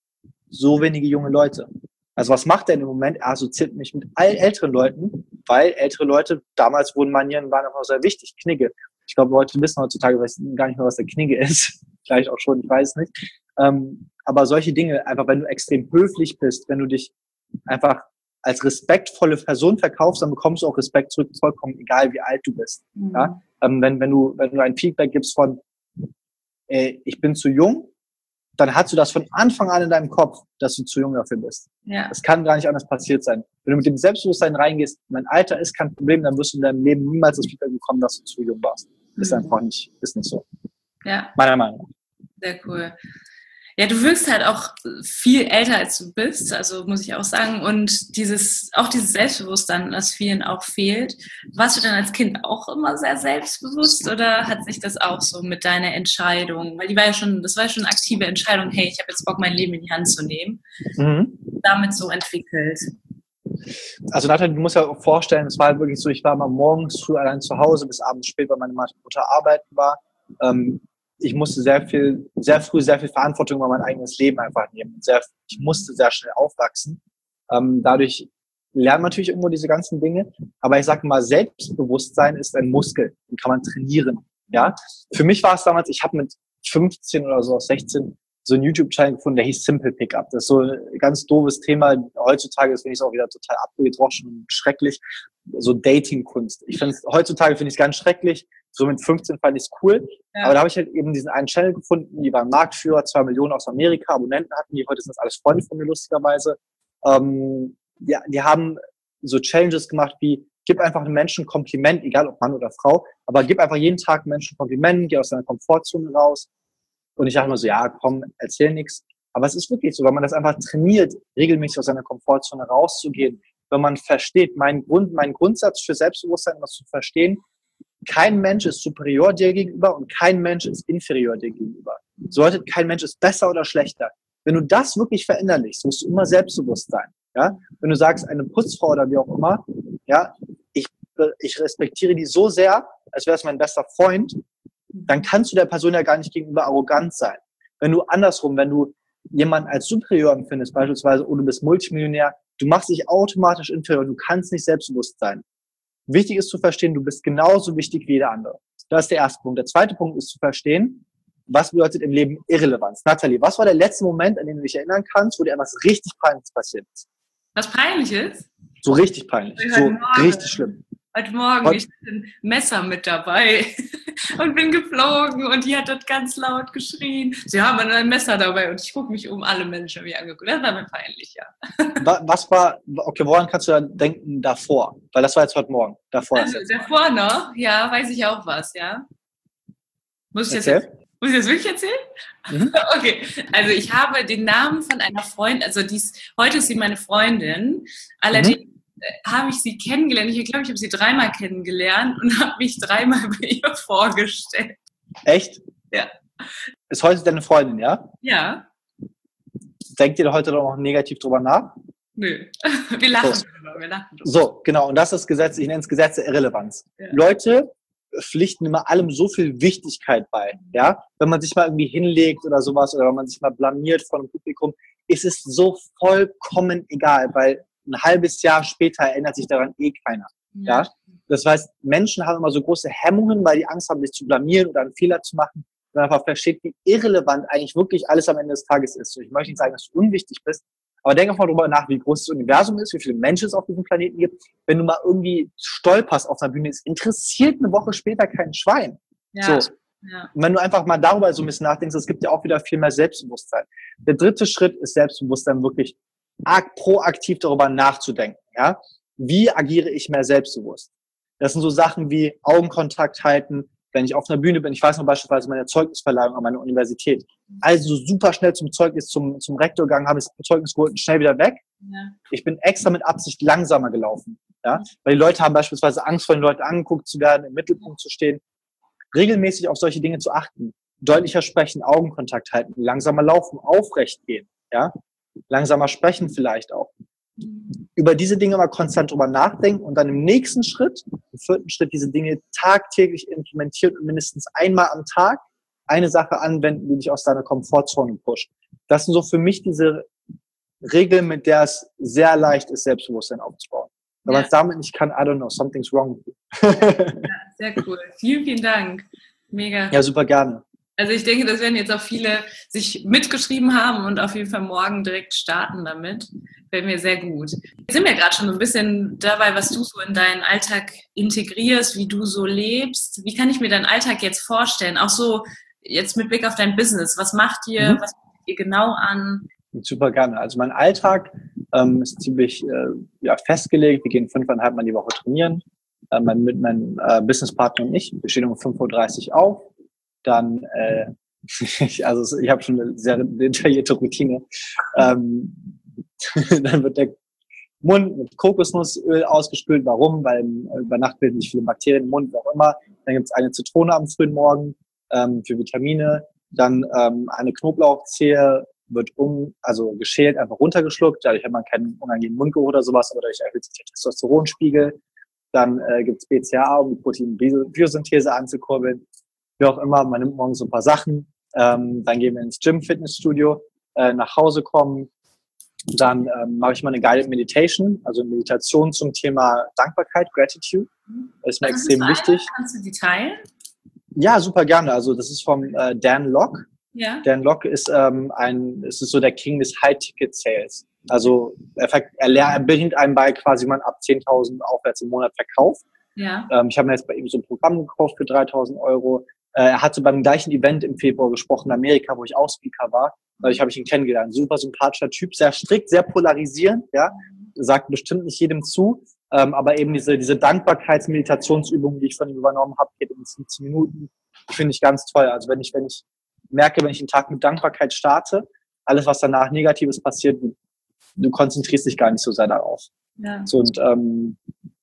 So wenige junge Leute. Also was macht er in dem Moment? Er assoziiert mich mit all älteren Leuten, weil ältere Leute, damals wurden Manieren, waren einfach sehr wichtig, Knigge. Ich glaube, Leute wissen heutzutage gar nicht mehr, was der Knigge ist. Vielleicht auch schon, ich weiß es nicht. Ähm, aber solche Dinge, einfach wenn du extrem höflich bist, wenn du dich einfach als respektvolle Person verkaufst, dann bekommst du auch Respekt zurück, vollkommen egal, wie alt du bist. Mhm. Ja? Ähm, wenn, wenn du, wenn du ein Feedback gibst von, äh, ich bin zu jung, dann hast du das von Anfang an in deinem Kopf, dass du zu jung dafür bist. Ja. Das kann gar nicht anders passiert sein. Wenn du mit dem Selbstbewusstsein reingehst, mein Alter ist kein Problem, dann wirst du in deinem Leben niemals das Feedback bekommen, dass du zu jung warst. Mhm. Ist einfach nicht, ist nicht so. Ja. Meiner Meinung nach. Sehr cool. Ja, du wirkst halt auch viel älter, als du bist, also muss ich auch sagen. Und dieses, auch dieses Selbstbewusstsein, das vielen auch fehlt. Warst du denn als Kind auch immer sehr selbstbewusst oder hat sich das auch so mit deiner Entscheidung, weil die war ja schon, das war ja schon eine aktive Entscheidung, hey, ich habe jetzt Bock, mein Leben in die Hand zu nehmen, mhm. damit so entwickelt? Also Nathalie, du musst ja auch vorstellen, es war halt wirklich so, ich war mal morgens früh allein zu Hause, bis abends spät, weil meine Mutter arbeiten war. Ähm, Ich musste sehr viel, sehr früh sehr viel Verantwortung über mein eigenes Leben einfach nehmen. Sehr, ich musste sehr schnell aufwachsen. Ähm, dadurch lernt man natürlich irgendwo diese ganzen Dinge. Aber ich sage mal, Selbstbewusstsein ist ein Muskel. Den kann man trainieren. Ja. Für mich war es damals, ich habe mit fünfzehn oder so, sechzehn, so einen YouTube-Channel gefunden, der hieß Simple Pickup. Das ist so ein ganz doofes Thema. Heutzutage finde ich es auch wieder total abgedroschen und schrecklich. So Dating-Kunst. Ich finde heutzutage finde ich es ganz schrecklich. So mit fünfzehn fand ich es cool. Ja. Aber da habe ich halt eben diesen einen Channel gefunden, die waren Marktführer, zwei Millionen aus Amerika, Abonnenten hatten die. Heute sind das alles Freunde von mir, lustigerweise. Ähm, die, die haben so Challenges gemacht wie, gib einfach einem Menschen ein Kompliment, egal ob Mann oder Frau, aber gib einfach jeden Tag einem Menschen ein Kompliment, geh aus deiner Komfortzone raus. Und ich dachte immer so, ja, komm, erzähl nichts. Aber es ist wirklich so, wenn man das einfach trainiert, regelmäßig aus seiner Komfortzone rauszugehen, wenn man versteht, mein Grund, mein Grundsatz für Selbstbewusstsein, was zu verstehen, kein Mensch ist superior dir gegenüber und kein Mensch ist inferior dir gegenüber. Das bedeutet, kein Mensch ist besser oder schlechter. Wenn du das wirklich verinnerlichst, musst du immer selbstbewusst sein. Ja? Wenn du sagst, eine Putzfrau oder wie auch immer, ja, ich, ich respektiere die so sehr, als wäre es mein bester Freund, dann kannst du der Person ja gar nicht gegenüber arrogant sein. Wenn du andersrum, wenn du jemanden als superior empfindest, beispielsweise, oh, du bist Multimillionär, du machst dich automatisch inferior, du kannst nicht selbstbewusst sein. Wichtig ist zu verstehen, du bist genauso wichtig wie jeder andere. Das ist der erste Punkt. Der zweite Punkt ist zu verstehen, was bedeutet im Leben Irrelevanz. Nathalie, was war der letzte Moment, an den du dich erinnern kannst, wo dir etwas richtig Peinliches passiert ist? Was Peinliches? So richtig peinlich, so richtig schlimm. Heute Morgen, Heute? ich hatte ein Messer mit dabei und bin geflogen und die hat das ganz laut geschrien. Sie haben ein Messer dabei und ich gucke mich um, alle Menschen wie angeguckt. Das war mir peinlich, ja. Was war, okay, woran kannst du dann denken davor? Weil das war jetzt heute Morgen. Davor, also, davor noch, ja, weiß ich auch was, ja. Muss ich das, Erzähl. jetzt, muss ich das wirklich erzählen? Mhm. Okay, also ich habe den Namen von einer Freundin, also dies, heute ist sie meine Freundin, allerdings Mhm. habe ich sie kennengelernt, ich glaube, ich habe sie dreimal kennengelernt und habe mich dreimal bei ihr vorgestellt. Echt? Ja. Ist heute deine Freundin, ja? Ja. Denkt ihr heute noch negativ drüber nach? Nö. Wir lachen So. drüber, wir lachen drüber. So, genau. Und das ist Gesetz, ich nenne es Gesetz der Irrelevanz. Ja. Leute pflichten immer allem so viel Wichtigkeit bei, ja? Wenn man sich mal irgendwie hinlegt oder sowas oder wenn man sich mal blamiert vor einem Publikum, ist es so vollkommen egal, weil ein halbes Jahr später erinnert sich daran eh keiner, ja? Ja. Das heißt, Menschen haben immer so große Hemmungen, weil die Angst haben, sich zu blamieren oder einen Fehler zu machen, und einfach versteht, wie irrelevant eigentlich wirklich alles am Ende des Tages ist. So, ich möchte nicht sagen, dass du unwichtig bist, aber denk einfach mal drüber nach, wie groß das Universum ist, wie viele Menschen es auf diesem Planeten gibt. Wenn du mal irgendwie stolperst auf einer Bühne, es interessiert eine Woche später kein Schwein. Ja. So. Ja. Und wenn du einfach mal darüber so ein bisschen nachdenkst, es gibt ja auch wieder viel mehr Selbstbewusstsein. Der dritte Schritt ist Selbstbewusstsein, wirklich arg proaktiv darüber nachzudenken. Ja? Wie agiere ich mehr selbstbewusst? Das sind so Sachen wie Augenkontakt halten, wenn ich auf einer Bühne bin. Ich weiß noch beispielsweise meine Zeugnisverleihung an meiner Universität. Also super schnell zum Zeugnis, zum, zum Rektor gegangen, habe ich das Zeugnis geholt und schnell wieder weg. Ja. Ich bin extra mit Absicht langsamer gelaufen. Ja? Weil die Leute haben beispielsweise Angst, von den Leuten angeguckt zu werden, im Mittelpunkt zu stehen. Regelmäßig auf solche Dinge zu achten. Deutlicher sprechen, Augenkontakt halten, langsamer laufen, aufrecht gehen. Ja? Langsamer sprechen vielleicht auch. Über diese Dinge mal konstant drüber nachdenken und dann im nächsten Schritt, im vierten Schritt, diese Dinge tagtäglich implementieren und mindestens einmal am Tag eine Sache anwenden, die dich aus deiner Komfortzone pusht. Das sind so für mich diese Regeln, mit der es sehr leicht ist, Selbstbewusstsein aufzubauen. Wenn Ja. man es damit nicht kann, I don't know, something's wrong with you. Ja, sehr cool. Vielen, vielen Dank. Mega. Ja, super gerne. Also ich denke, das werden jetzt auch viele sich mitgeschrieben haben und auf jeden Fall morgen direkt starten damit. Fällt mir sehr gut. Jetzt sind wir gerade schon so ein bisschen dabei, was du so in deinen Alltag integrierst, wie du so lebst. Wie kann ich mir deinen Alltag jetzt vorstellen? Auch so jetzt mit Blick auf dein Business. Was macht ihr? Mhm. Was macht ihr genau an? Super gerne. Also mein Alltag ähm, ist ziemlich äh, ja, festgelegt. Wir gehen fünfeinhalb Mal die Woche trainieren. Äh, mein, mit meinem äh, Businesspartner und ich. Wir stehen um fünf Uhr dreißig auf. Dann, äh, ich, also ich habe schon eine sehr detaillierte Routine. Ähm, dann wird der Mund mit Kokosnussöl ausgespült. Warum? Weil äh, über Nacht bilden sich viele Bakterien im Mund, wie auch immer. Dann gibt es eine Zitrone am frühen Morgen ähm, für Vitamine. Dann ähm, eine Knoblauchzehe wird um, also geschält, einfach runtergeschluckt. Dadurch hat man keinen unangenehmen Mundgeruch oder sowas, aber dadurch erhöht sich der Testosteronspiegel. Dann äh, gibt es B C A A, um die Proteinbiosynthese anzukurbeln. Wie auch immer, man nimmt morgens so ein paar Sachen. Ähm, dann gehen wir ins Gym, Fitnessstudio, äh, nach Hause kommen. Dann ähm, mache ich mal eine Guided Meditation, also Meditation zum Thema Dankbarkeit, Gratitude. Das ist mir Was ist extrem das für eine? wichtig. Kannst du die teilen? Ja, super gerne. Also das ist vom äh, Dan Lok. Ja. Dan Lok ist ähm, ein, es ist so der King des High-Ticket-Sales. Also er, ver- er, lehr- er bringt einem bei, quasi man ab zehntausend aufwärts im Monat verkauft. Ja. Ähm, ich habe mir jetzt bei ihm so ein Programm gekauft für dreitausend Euro. Äh, er hatte beim gleichen Event im Februar gesprochen in Amerika, wo ich auch Speaker war. Dadurch habe ich ihn kennengelernt. Super sympathischer Typ, sehr strikt, sehr polarisierend, ja. Sagt bestimmt nicht jedem zu. Ähm, aber eben diese, diese Dankbarkeitsmeditationsübungen, die ich von ihm übernommen habe, geht in fünfzehn Minuten. Die finde ich ganz toll. Also wenn ich, wenn ich merke, wenn ich den Tag mit Dankbarkeit starte, alles, was danach Negatives passiert, du, du konzentrierst dich gar nicht so sehr darauf. Ja. So, und ähm,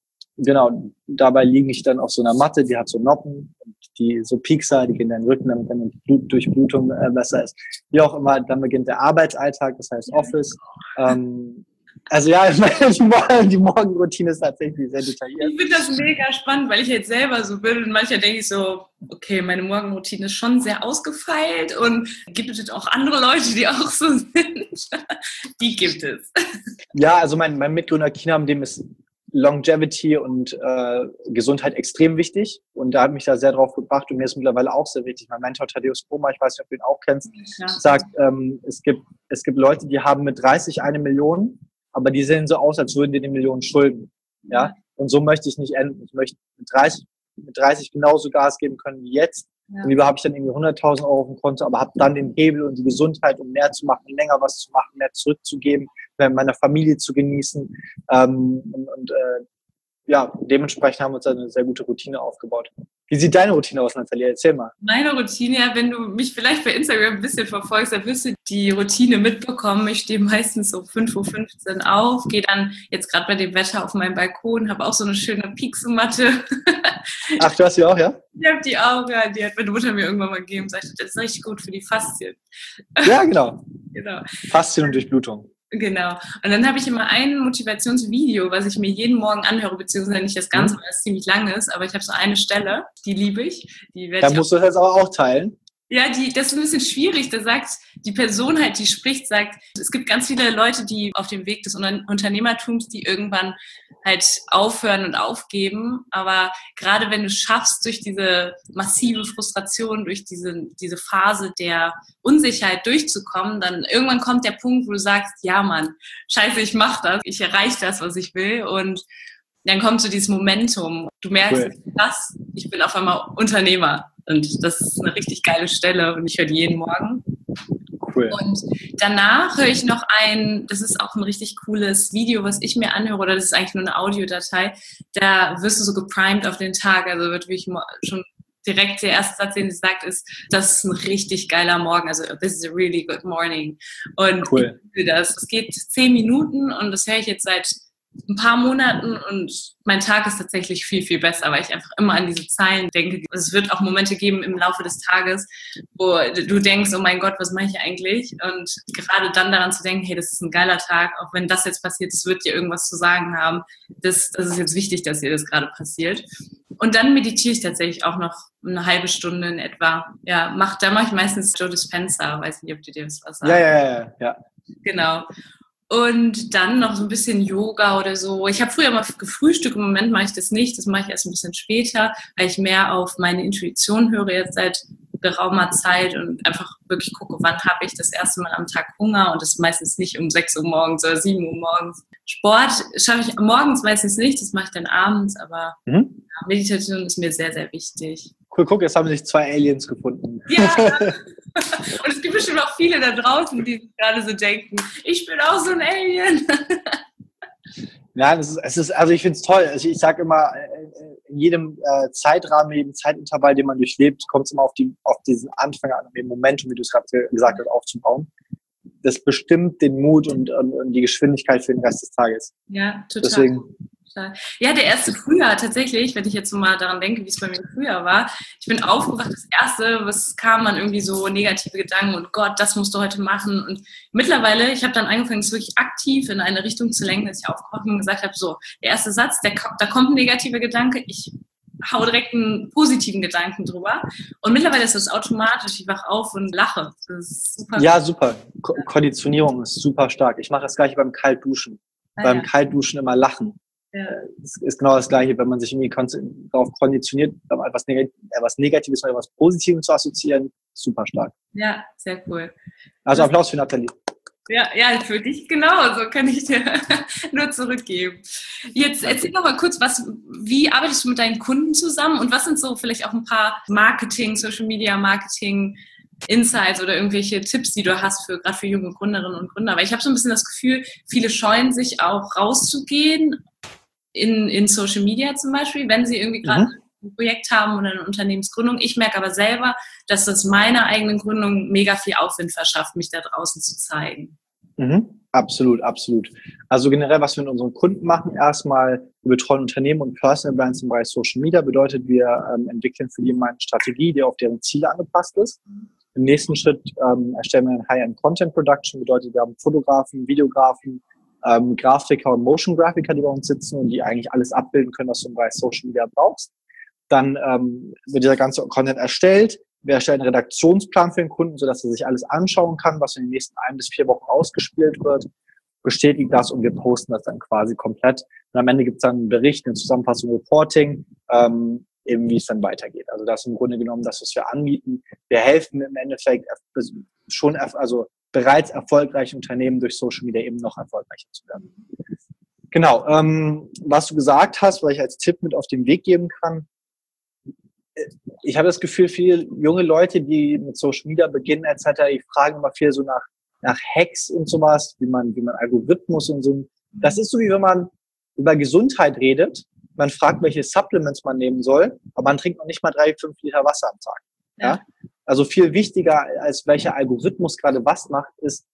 genau, dabei liege ich dann auf so einer Matte, die hat so Noppen, und die so Piekser, die gehen in den Rücken, damit dann die Blut, Durchblutung äh, besser ist. Wie auch immer, dann beginnt der Arbeitsalltag, das heißt Office. Ähm, also ja, die, Morgen, die Morgenroutine ist tatsächlich sehr detailliert. Ich finde das mega spannend, weil ich jetzt selber so bin und manchmal denke ich so, okay, meine Morgenroutine ist schon sehr ausgefeilt und gibt es auch andere Leute, die auch so sind? Die gibt es. Ja, also mein, mein Mitgründer Kinam, dem ist Longevity und äh, Gesundheit extrem wichtig und da hat mich da sehr drauf gebracht und mir ist mittlerweile auch sehr wichtig. Mein Mentor Thaddeus Broma, ich weiß nicht, ob du ihn auch kennst, Ja. sagt, ähm, es gibt es gibt Leute, die haben mit dreißig eine Million, aber die sehen so aus, als würden die die Millionen schulden. Ja, und so möchte ich nicht enden. Ich möchte mit dreißig mit dreißig genauso Gas geben können wie jetzt. Ja. Und lieber habe ich dann irgendwie hunderttausend Euro auf dem Konto, aber habe dann den Hebel und die Gesundheit, um mehr zu machen, länger was zu machen, mehr zurückzugeben, meiner Familie zu genießen. Ähm, und und äh, ja, dementsprechend haben wir uns eine sehr gute Routine aufgebaut. Wie Wie sieht deine Routine aus, Nathalie? Erzähl mal. Meine Routine, ja, wenn du mich vielleicht bei Instagram ein bisschen verfolgst, dann wirst du die Routine mitbekommen. Ich stehe meistens um fünf Uhr fünfzehn auf, gehe dann jetzt gerade bei dem Wetter auf meinen Balkon, habe auch so eine schöne Piekse-Matte. Ach, du hast die auch, ja? Ich habe die auch, ja, die hat meine Mutter mir irgendwann mal gegeben und sagte, das ist richtig gut für die Faszien. Ja, genau. Genau. Faszien und Durchblutung. Genau. Und dann habe ich immer ein Motivationsvideo, was ich mir jeden Morgen anhöre, beziehungsweise nicht das Ganze, weil es ziemlich lang ist, aber ich habe so eine Stelle, die liebe ich. Die werde Da ich musst du das jetzt aber auch teilen. Ja, die, das ist ein bisschen schwierig. Da sagt die Person halt, die spricht, sagt, es gibt ganz viele Leute, die auf dem Weg des Unternehmertums, die irgendwann halt aufhören und aufgeben. Aber gerade wenn du schaffst, durch diese massive Frustration, durch diese, diese Phase der Unsicherheit durchzukommen, dann irgendwann kommt der Punkt, wo du sagst, ja Mann, scheiße, ich mach das, ich erreiche das, was ich will. Und dann kommt so dieses Momentum. Du merkst, Cool. krass, ich bin auf einmal Unternehmer. Und das ist eine richtig geile Stelle und ich höre die jeden Morgen. Cool. Und danach höre ich noch ein, das ist auch ein richtig cooles Video, was ich mir anhöre, oder das ist eigentlich nur eine Audiodatei. Da wirst du so geprimed auf den Tag, also wird wirklich schon direkt der erste Satz, den sie sagt, ist, das ist ein richtig geiler Morgen, also this is a really good morning. Und Cool. ich liebe das. Es geht zehn Minuten und das höre ich jetzt seit ein paar Monaten und mein Tag ist tatsächlich viel, viel besser, weil ich einfach immer an diese Zeilen denke. Es wird auch Momente geben im Laufe des Tages, wo du denkst, oh mein Gott, was mache ich eigentlich? Und gerade dann daran zu denken, hey, das ist ein geiler Tag, auch wenn das jetzt passiert, es wird dir irgendwas zu sagen haben. Das, das ist jetzt wichtig, dass dir das gerade passiert. Und dann meditiere ich tatsächlich auch noch eine halbe Stunde in etwa. Ja, mach, da mache ich meistens Joe Dispenza, weiß nicht, ob du dir das was sagst. Ja, ja, ja, ja. Genau. Und dann noch so ein bisschen Yoga oder so. Ich habe früher mal gefrühstückt, im Moment mache ich das nicht. Das mache ich erst ein bisschen später, weil ich mehr auf meine Intuition höre jetzt seit geraumer Zeit und einfach wirklich gucke, wann habe ich das erste Mal am Tag Hunger, und das ist meistens nicht um sechs Uhr morgens oder sieben Uhr morgens. Sport schaffe ich morgens meistens nicht, das mache ich dann abends, aber Mhm. ja, Meditation ist mir sehr, sehr wichtig. Cool, guck, jetzt haben sich zwei Aliens gefunden. Ja, und es gibt bestimmt auch viele da draußen, die gerade so denken, ich bin auch so ein Alien. Nein, es ist, es ist, also ich finde es toll. Also ich sage immer, in jedem äh, Zeitrahmen, in jedem Zeitintervall, den man durchlebt, kommt es immer auf, die, auf diesen Anfang an, den Momentum, wie du es gerade gesagt hast, aufzubauen. Das bestimmt den Mut und, und, und die Geschwindigkeit für den Rest des Tages. Ja, total. Deswegen. Ja, der erste Frühjahr tatsächlich, wenn ich jetzt so mal daran denke, wie es bei mir früher war. Ich bin aufgewacht, das erste, was kam, dann irgendwie so negative Gedanken und Gott, das musst du heute machen. Und mittlerweile, ich habe dann angefangen, es wirklich aktiv in eine Richtung zu lenken, dass ich aufgewacht bin und gesagt habe, so, der erste Satz, der, da kommt ein negativer Gedanke, ich hau direkt einen positiven Gedanken drüber. Und mittlerweile ist das automatisch, ich wach auf und lache. Das ist super. Ja, super. Ko- Konditionierung ist super stark. Ich mache das gleiche beim Kaltduschen. Ah, beim ja. Kaltduschen immer lachen. Ja. Das ist genau das Gleiche, wenn man sich irgendwie kon- darauf konditioniert, etwas, Neg- etwas Negatives mit etwas Positivem zu assoziieren, super stark. Ja, sehr cool. Also Applaus für Nathalie. Ja, ja, für dich genauso, kann ich dir nur zurückgeben. Jetzt erzähl noch mal kurz, was, wie arbeitest du mit deinen Kunden zusammen und was sind so vielleicht auch ein paar Marketing, Social Media Marketing Insights oder irgendwelche Tipps, die du hast für gerade für junge Gründerinnen und Gründer? Weil ich habe so ein bisschen das Gefühl, viele scheuen sich auch rauszugehen in, in Social Media zum Beispiel, wenn sie irgendwie gerade Mhm. ein Projekt haben oder eine Unternehmensgründung. Ich merke aber selber, dass das meiner eigenen Gründung mega viel Aufwind verschafft, mich da draußen zu zeigen. Mhm. Absolut, absolut. Also generell, was wir mit unseren Kunden machen, erstmal, wir betreuen Unternehmen und Personal Brands im Bereich Social Media, bedeutet, wir ähm, entwickeln für die immer eine Strategie, die auf deren Ziele angepasst ist. Im nächsten Schritt ähm, erstellen wir eine High-End Content Production, bedeutet, wir haben Fotografen, Videografen, ähm, Grafiker und Motion Grafiker, die bei uns sitzen und die eigentlich alles abbilden können, was du im Bereich Social Media brauchst. Dann ähm, wird dieser ganze Content erstellt. Wir erstellen einen Redaktionsplan für den Kunden, sodass er sich alles anschauen kann, was in den nächsten ein bis vier Wochen ausgespielt wird, bestätigt das und wir posten das dann quasi komplett. Und am Ende gibt es dann einen Bericht, eine Zusammenfassung, Reporting, ähm, eben wie es dann weitergeht. Also das ist im Grunde genommen das, was wir anbieten. Wir helfen im Endeffekt schon, also bereits erfolgreiche Unternehmen durch Social Media eben noch erfolgreicher zu werden. Genau, ähm, was du gesagt hast, was ich als Tipp mit auf den Weg geben kann, ich habe das Gefühl, viele junge Leute, die mit Social Media beginnen et cetera, die fragen immer viel so nach, nach Hacks und sowas, wie man, wie man Algorithmus und so. Das ist so, wie wenn man über Gesundheit redet man fragt, welche Supplements man nehmen soll, aber man trinkt noch nicht mal drei, fünf Liter Wasser am Tag. Ja. Ja? Also viel wichtiger, als welcher Algorithmus gerade was macht, ist,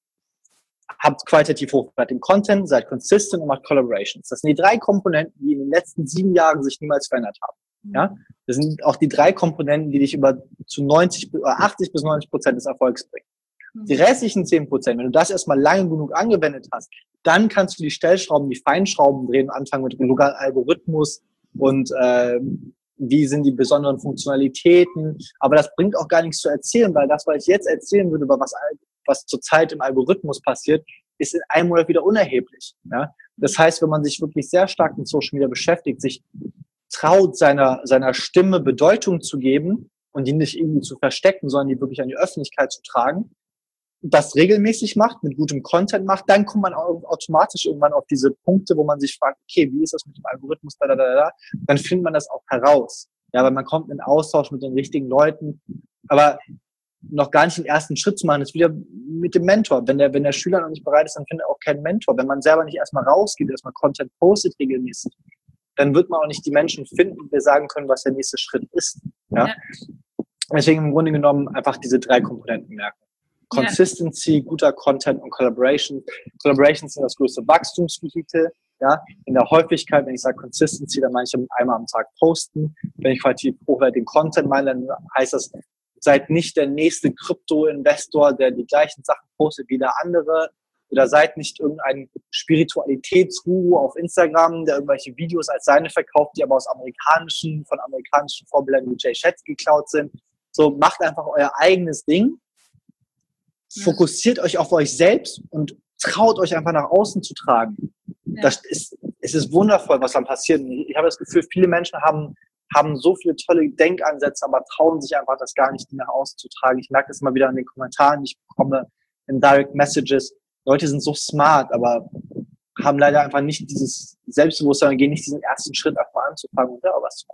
habt qualitativ hochwertigen Content, seid consistent und macht Collaborations. Das sind die drei Komponenten, die in den letzten sieben Jahren sich niemals verändert haben. Ja? Das sind auch die drei Komponenten, die dich über zu neunzig, achtzig bis neunzig Prozent des Erfolgs bringen. Die restlichen zehn Prozent, wenn du das erstmal lange genug angewendet hast, dann kannst du die Stellschrauben, die Feinschrauben drehen und anfangen mit Algorithmus und äh, wie sind die besonderen Funktionalitäten. Aber das bringt auch gar nichts zu erzählen, weil das, was ich jetzt erzählen würde, über was, was zurzeit im Algorithmus passiert, ist in einem Monat wieder unerheblich. Ja? Das heißt, wenn man sich wirklich sehr stark mit Social Media beschäftigt, sich traut, seiner, seiner Stimme Bedeutung zu geben und die nicht irgendwie zu verstecken, sondern die wirklich an die Öffentlichkeit zu tragen, das regelmäßig macht, mit gutem Content macht, dann kommt man auch automatisch irgendwann auf diese Punkte, wo man sich fragt, okay, wie ist das mit dem Algorithmus, da, da, da, da, dann findet man das auch heraus. Ja, weil man kommt in Austausch mit den richtigen Leuten, aber noch gar nicht den ersten Schritt zu machen, ist wieder mit dem Mentor. Wenn der, wenn der Schüler noch nicht bereit ist, dann findet er auch keinen Mentor. Wenn man selber nicht erstmal rausgeht, erstmal Content postet regelmäßig, dann wird man auch nicht die Menschen finden, die sagen können, was der nächste Schritt ist. Ja? Ja. Deswegen im Grunde genommen einfach diese drei Komponenten merken. Consistency, ja. Guter Content und Collaboration. Collaborations sind das größte Wachstumsvehikel. Ja, in der Häufigkeit, wenn ich sage Consistency, dann meine ich einmal am Tag posten. Wenn ich qualitativ hochwertigen Content meine, dann heißt das, seid nicht der nächste Krypto-Investor, der die gleichen Sachen postet wie der andere. Oder seid nicht irgendein Spiritualitätsguru auf Instagram, der irgendwelche Videos als seine verkauft, die aber aus amerikanischen, von amerikanischen Vorbildern wie Jay Shetty geklaut sind. So, macht einfach euer eigenes Ding. Fokussiert euch auf euch selbst und traut euch einfach nach außen zu tragen. Ja. Das ist, es ist wundervoll, was dann passiert. Ich habe das Gefühl, viele Menschen haben, haben so viele tolle Denkansätze, aber trauen sich einfach, das gar nicht nach außen zu tragen. Ich merke das immer wieder in den Kommentaren, die ich bekomme, in Direct Messages. Leute sind so smart, aber haben leider einfach nicht dieses Selbstbewusstsein und gehen nicht diesen ersten Schritt, einfach mal anzufangen und ja, was zu machen.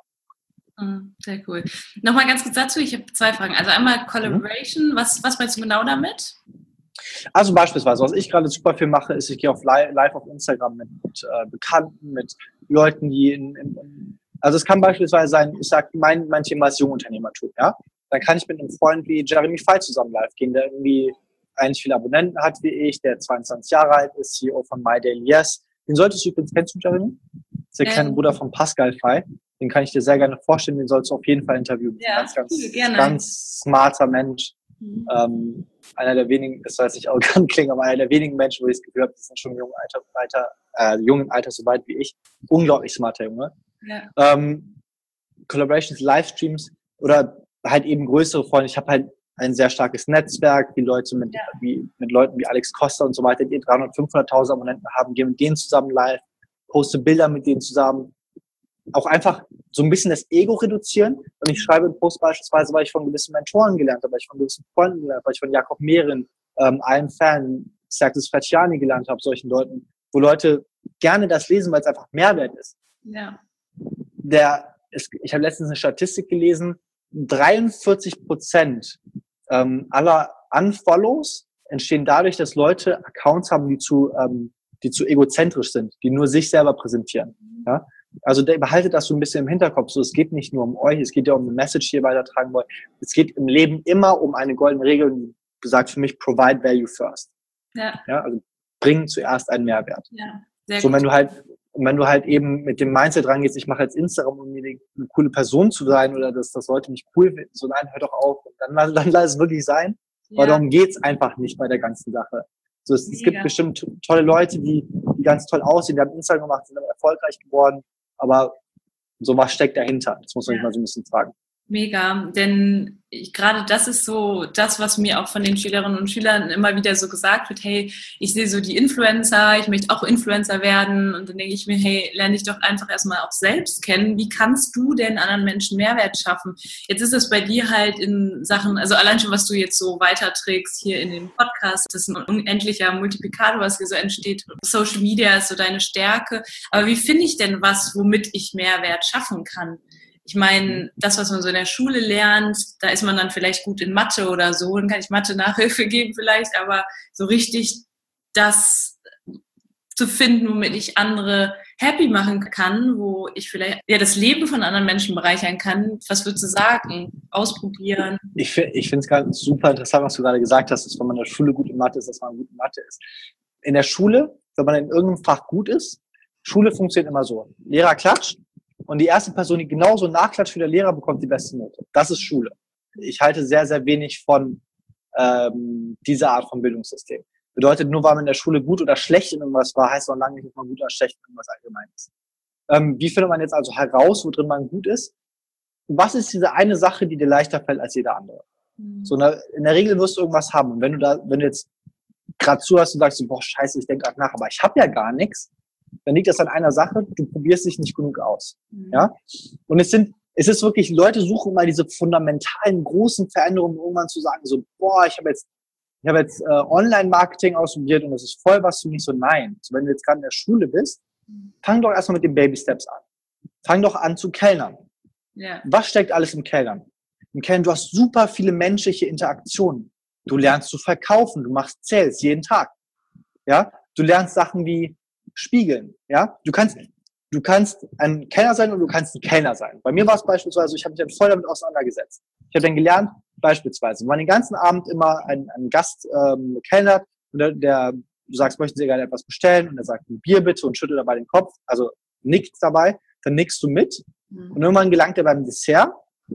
Sehr cool. Nochmal ganz kurz dazu, ich habe zwei Fragen. Also einmal Collaboration, mhm. was, was meinst du genau damit? Also beispielsweise, was ich gerade super viel mache, ist, ich gehe auf live, live auf Instagram mit, mit äh, Bekannten, mit Leuten, die in, in also es kann beispielsweise sein, ich sage, mein, mein Thema ist Jungunternehmertum, ja? Dann kann ich mit einem Freund wie Jeremy Fay zusammen live gehen, der irgendwie eigentlich viele Abonnenten hat wie ich, der zweiundzwanzig Jahre alt ist, C E O von My Daily Yes. Den solltest du übrigens, kennst du Jeremy? Das ist der ähm. kleine Bruder von Pascal Fay. Den kann ich dir sehr gerne vorstellen, den sollst du auf jeden Fall interviewen. Ja, ganz, ganz, cool, gerne. Ganz smarter Mensch. Mhm. Ähm, einer der wenigen, das soll jetzt nicht arrogant klingen, aber einer der wenigen Menschen, wo ich es gehört habe, die sind schon im jungen Alter, Alter äh, jungen Alter so weit wie ich. Unglaublich smarter Junge. Ja. Ähm, Collaborations, Livestreams oder halt eben größere Freunde. Ich habe halt ein sehr starkes Netzwerk, wie Leute mit, ja. wie, mit Leuten wie Alex Costa und so weiter, die dreihunderttausend, fünfhunderttausend Abonnenten haben, gehe mit denen zusammen live, poste Bilder mit denen zusammen. Auch einfach so ein bisschen das Ego reduzieren. Und ich schreibe einen Post beispielsweise, weil ich von gewissen Mentoren gelernt habe, weil ich von gewissen Freunden gelernt habe, weil ich von Jakob Mehren, ähm, einem Fan, Sergis Fatjani gelernt habe, solchen Leuten, wo Leute gerne das lesen, weil es einfach Mehrwert ist. Ja. Der, ist, ich habe letztens eine Statistik gelesen, dreiundvierzig Prozent ähm, aller Unfollows entstehen dadurch, dass Leute Accounts haben, die zu, ähm, die zu egozentrisch sind, die nur sich selber präsentieren. Ja? Also behaltet das so ein bisschen im Hinterkopf. So, es geht nicht nur um euch, es geht ja um eine Message, die ihr weitertragen wollt. Es geht im Leben immer um eine goldene Regel, die gesagt für mich, provide value first. Ja. Ja, also bring zuerst einen Mehrwert. Ja, sehr so, gut. Wenn du halt, wenn du halt eben mit dem Mindset rangehst, ich mache jetzt Instagram, um eine coole Person zu sein oder dass das Leute mich cool finden, so nein, hör doch auf. Und dann, dann lass es wirklich sein. Ja. Weil darum geht's einfach nicht bei der ganzen Sache. So, es, es gibt bestimmt tolle Leute, die, die ganz toll aussehen, die haben Instagram gemacht, sind aber erfolgreich geworden. Aber so was steckt dahinter? Das muss man ja. sich mal so ein bisschen fragen. Mega, denn ich, gerade das ist so das, was mir auch von den Schülerinnen und Schülern immer wieder so gesagt wird, hey, ich sehe so die Influencer, ich möchte auch Influencer werden und dann denke ich mir, hey, lerne dich doch einfach erstmal auch selbst kennen. Wie kannst du denn anderen Menschen Mehrwert schaffen? Jetzt ist es bei dir halt in Sachen, also allein schon, was du jetzt so weiterträgst hier in dem Podcast, das ist ein unendlicher Multiplikator, was hier so entsteht. Social Media ist so deine Stärke. Aber wie finde ich denn was, womit ich Mehrwert schaffen kann? Ich meine, das, was man so in der Schule lernt, da ist man dann vielleicht gut in Mathe oder so, dann kann ich Mathe Nachhilfe geben vielleicht, aber so richtig das zu finden, womit ich andere happy machen kann, wo ich vielleicht ja das Leben von anderen Menschen bereichern kann. Was würdest du sagen? Ausprobieren? Ich, ich finde es ganz super interessant, was du gerade gesagt hast, dass wenn man in der Schule gut in Mathe ist, dass man gut in Mathe ist. In der Schule, wenn man in irgendeinem Fach gut ist, Schule funktioniert immer so. Lehrer klatscht und die erste Person, die genauso nachklatscht wie der Lehrer, bekommt die beste Note. Das ist Schule. Ich halte sehr, sehr wenig von ähm, dieser Art von Bildungssystem. Bedeutet, nur weil man in der Schule gut oder schlecht in irgendwas war, heißt noch lange nicht, dass man gut oder schlecht in irgendwas allgemein ist. Ähm, wie findet man jetzt also heraus, wo drin man gut ist? Was ist diese eine Sache, die dir leichter fällt als jeder andere? Mhm. So in der, in der Regel wirst du irgendwas haben. Und wenn du da, wenn du jetzt gerade zuhörst und sagst, boah, scheiße, ich denke gerade nach, aber ich habe ja gar nichts, dann liegt das an einer Sache, du probierst dich nicht genug aus. Mhm. Ja? Und es sind, es ist wirklich, Leute suchen mal diese fundamentalen, großen Veränderungen, um irgendwann zu sagen, so, boah, ich habe jetzt Ich habe jetzt äh, Online-Marketing ausprobiert und das ist voll was für mich. So, nein. Also, wenn du jetzt gerade in der Schule bist, fang doch erstmal mit den Baby-Steps an. Fang doch an zu kellnern. Yeah. Was steckt alles im Kellnern? Im Kellnern, du hast super viele menschliche Interaktionen. Du lernst zu verkaufen, du machst Sales jeden Tag. Ja? Du lernst Sachen wie Spiegeln. Ja? Du kannst, du kannst ein Kellner sein und du kannst ein Kellner sein. Bei mir war es beispielsweise, ich habe mich dann voll damit auseinandergesetzt. Ich habe dann gelernt, beispielsweise, wenn man den ganzen Abend immer einen, einen Gast ähm, kellnert und der, der, du sagst, möchten Sie gerne etwas bestellen und er sagt, ein Bier bitte und schüttelt dabei den Kopf, also nickt dabei, dann nickst du mit mhm. und irgendwann gelangt er beim Dessert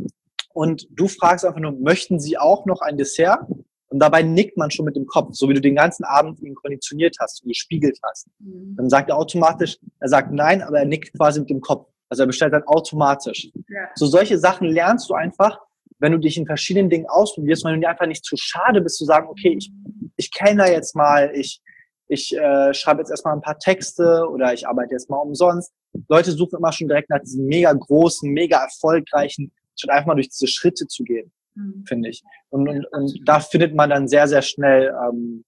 und du fragst einfach nur, möchten Sie auch noch ein Dessert? Und dabei nickt man schon mit dem Kopf, so wie du den ganzen Abend ihn konditioniert hast, gespiegelt hast. Mhm. Dann sagt er automatisch, er sagt nein, aber er nickt quasi mit dem Kopf. Also er bestellt dann automatisch. Ja. So solche Sachen lernst du einfach, wenn du dich in verschiedenen Dingen ausprobierst, wenn du dir einfach nicht zu schade bist, zu sagen, okay, ich, ich kellner jetzt mal, ich, ich äh, schreibe jetzt erstmal ein paar Texte oder ich arbeite jetzt mal umsonst. Leute suchen immer schon direkt nach diesen mega großen, mega erfolgreichen, statt einfach mal durch diese Schritte zu gehen, mhm. finde ich. Und, und, und da findet man dann sehr, sehr schnell ähm,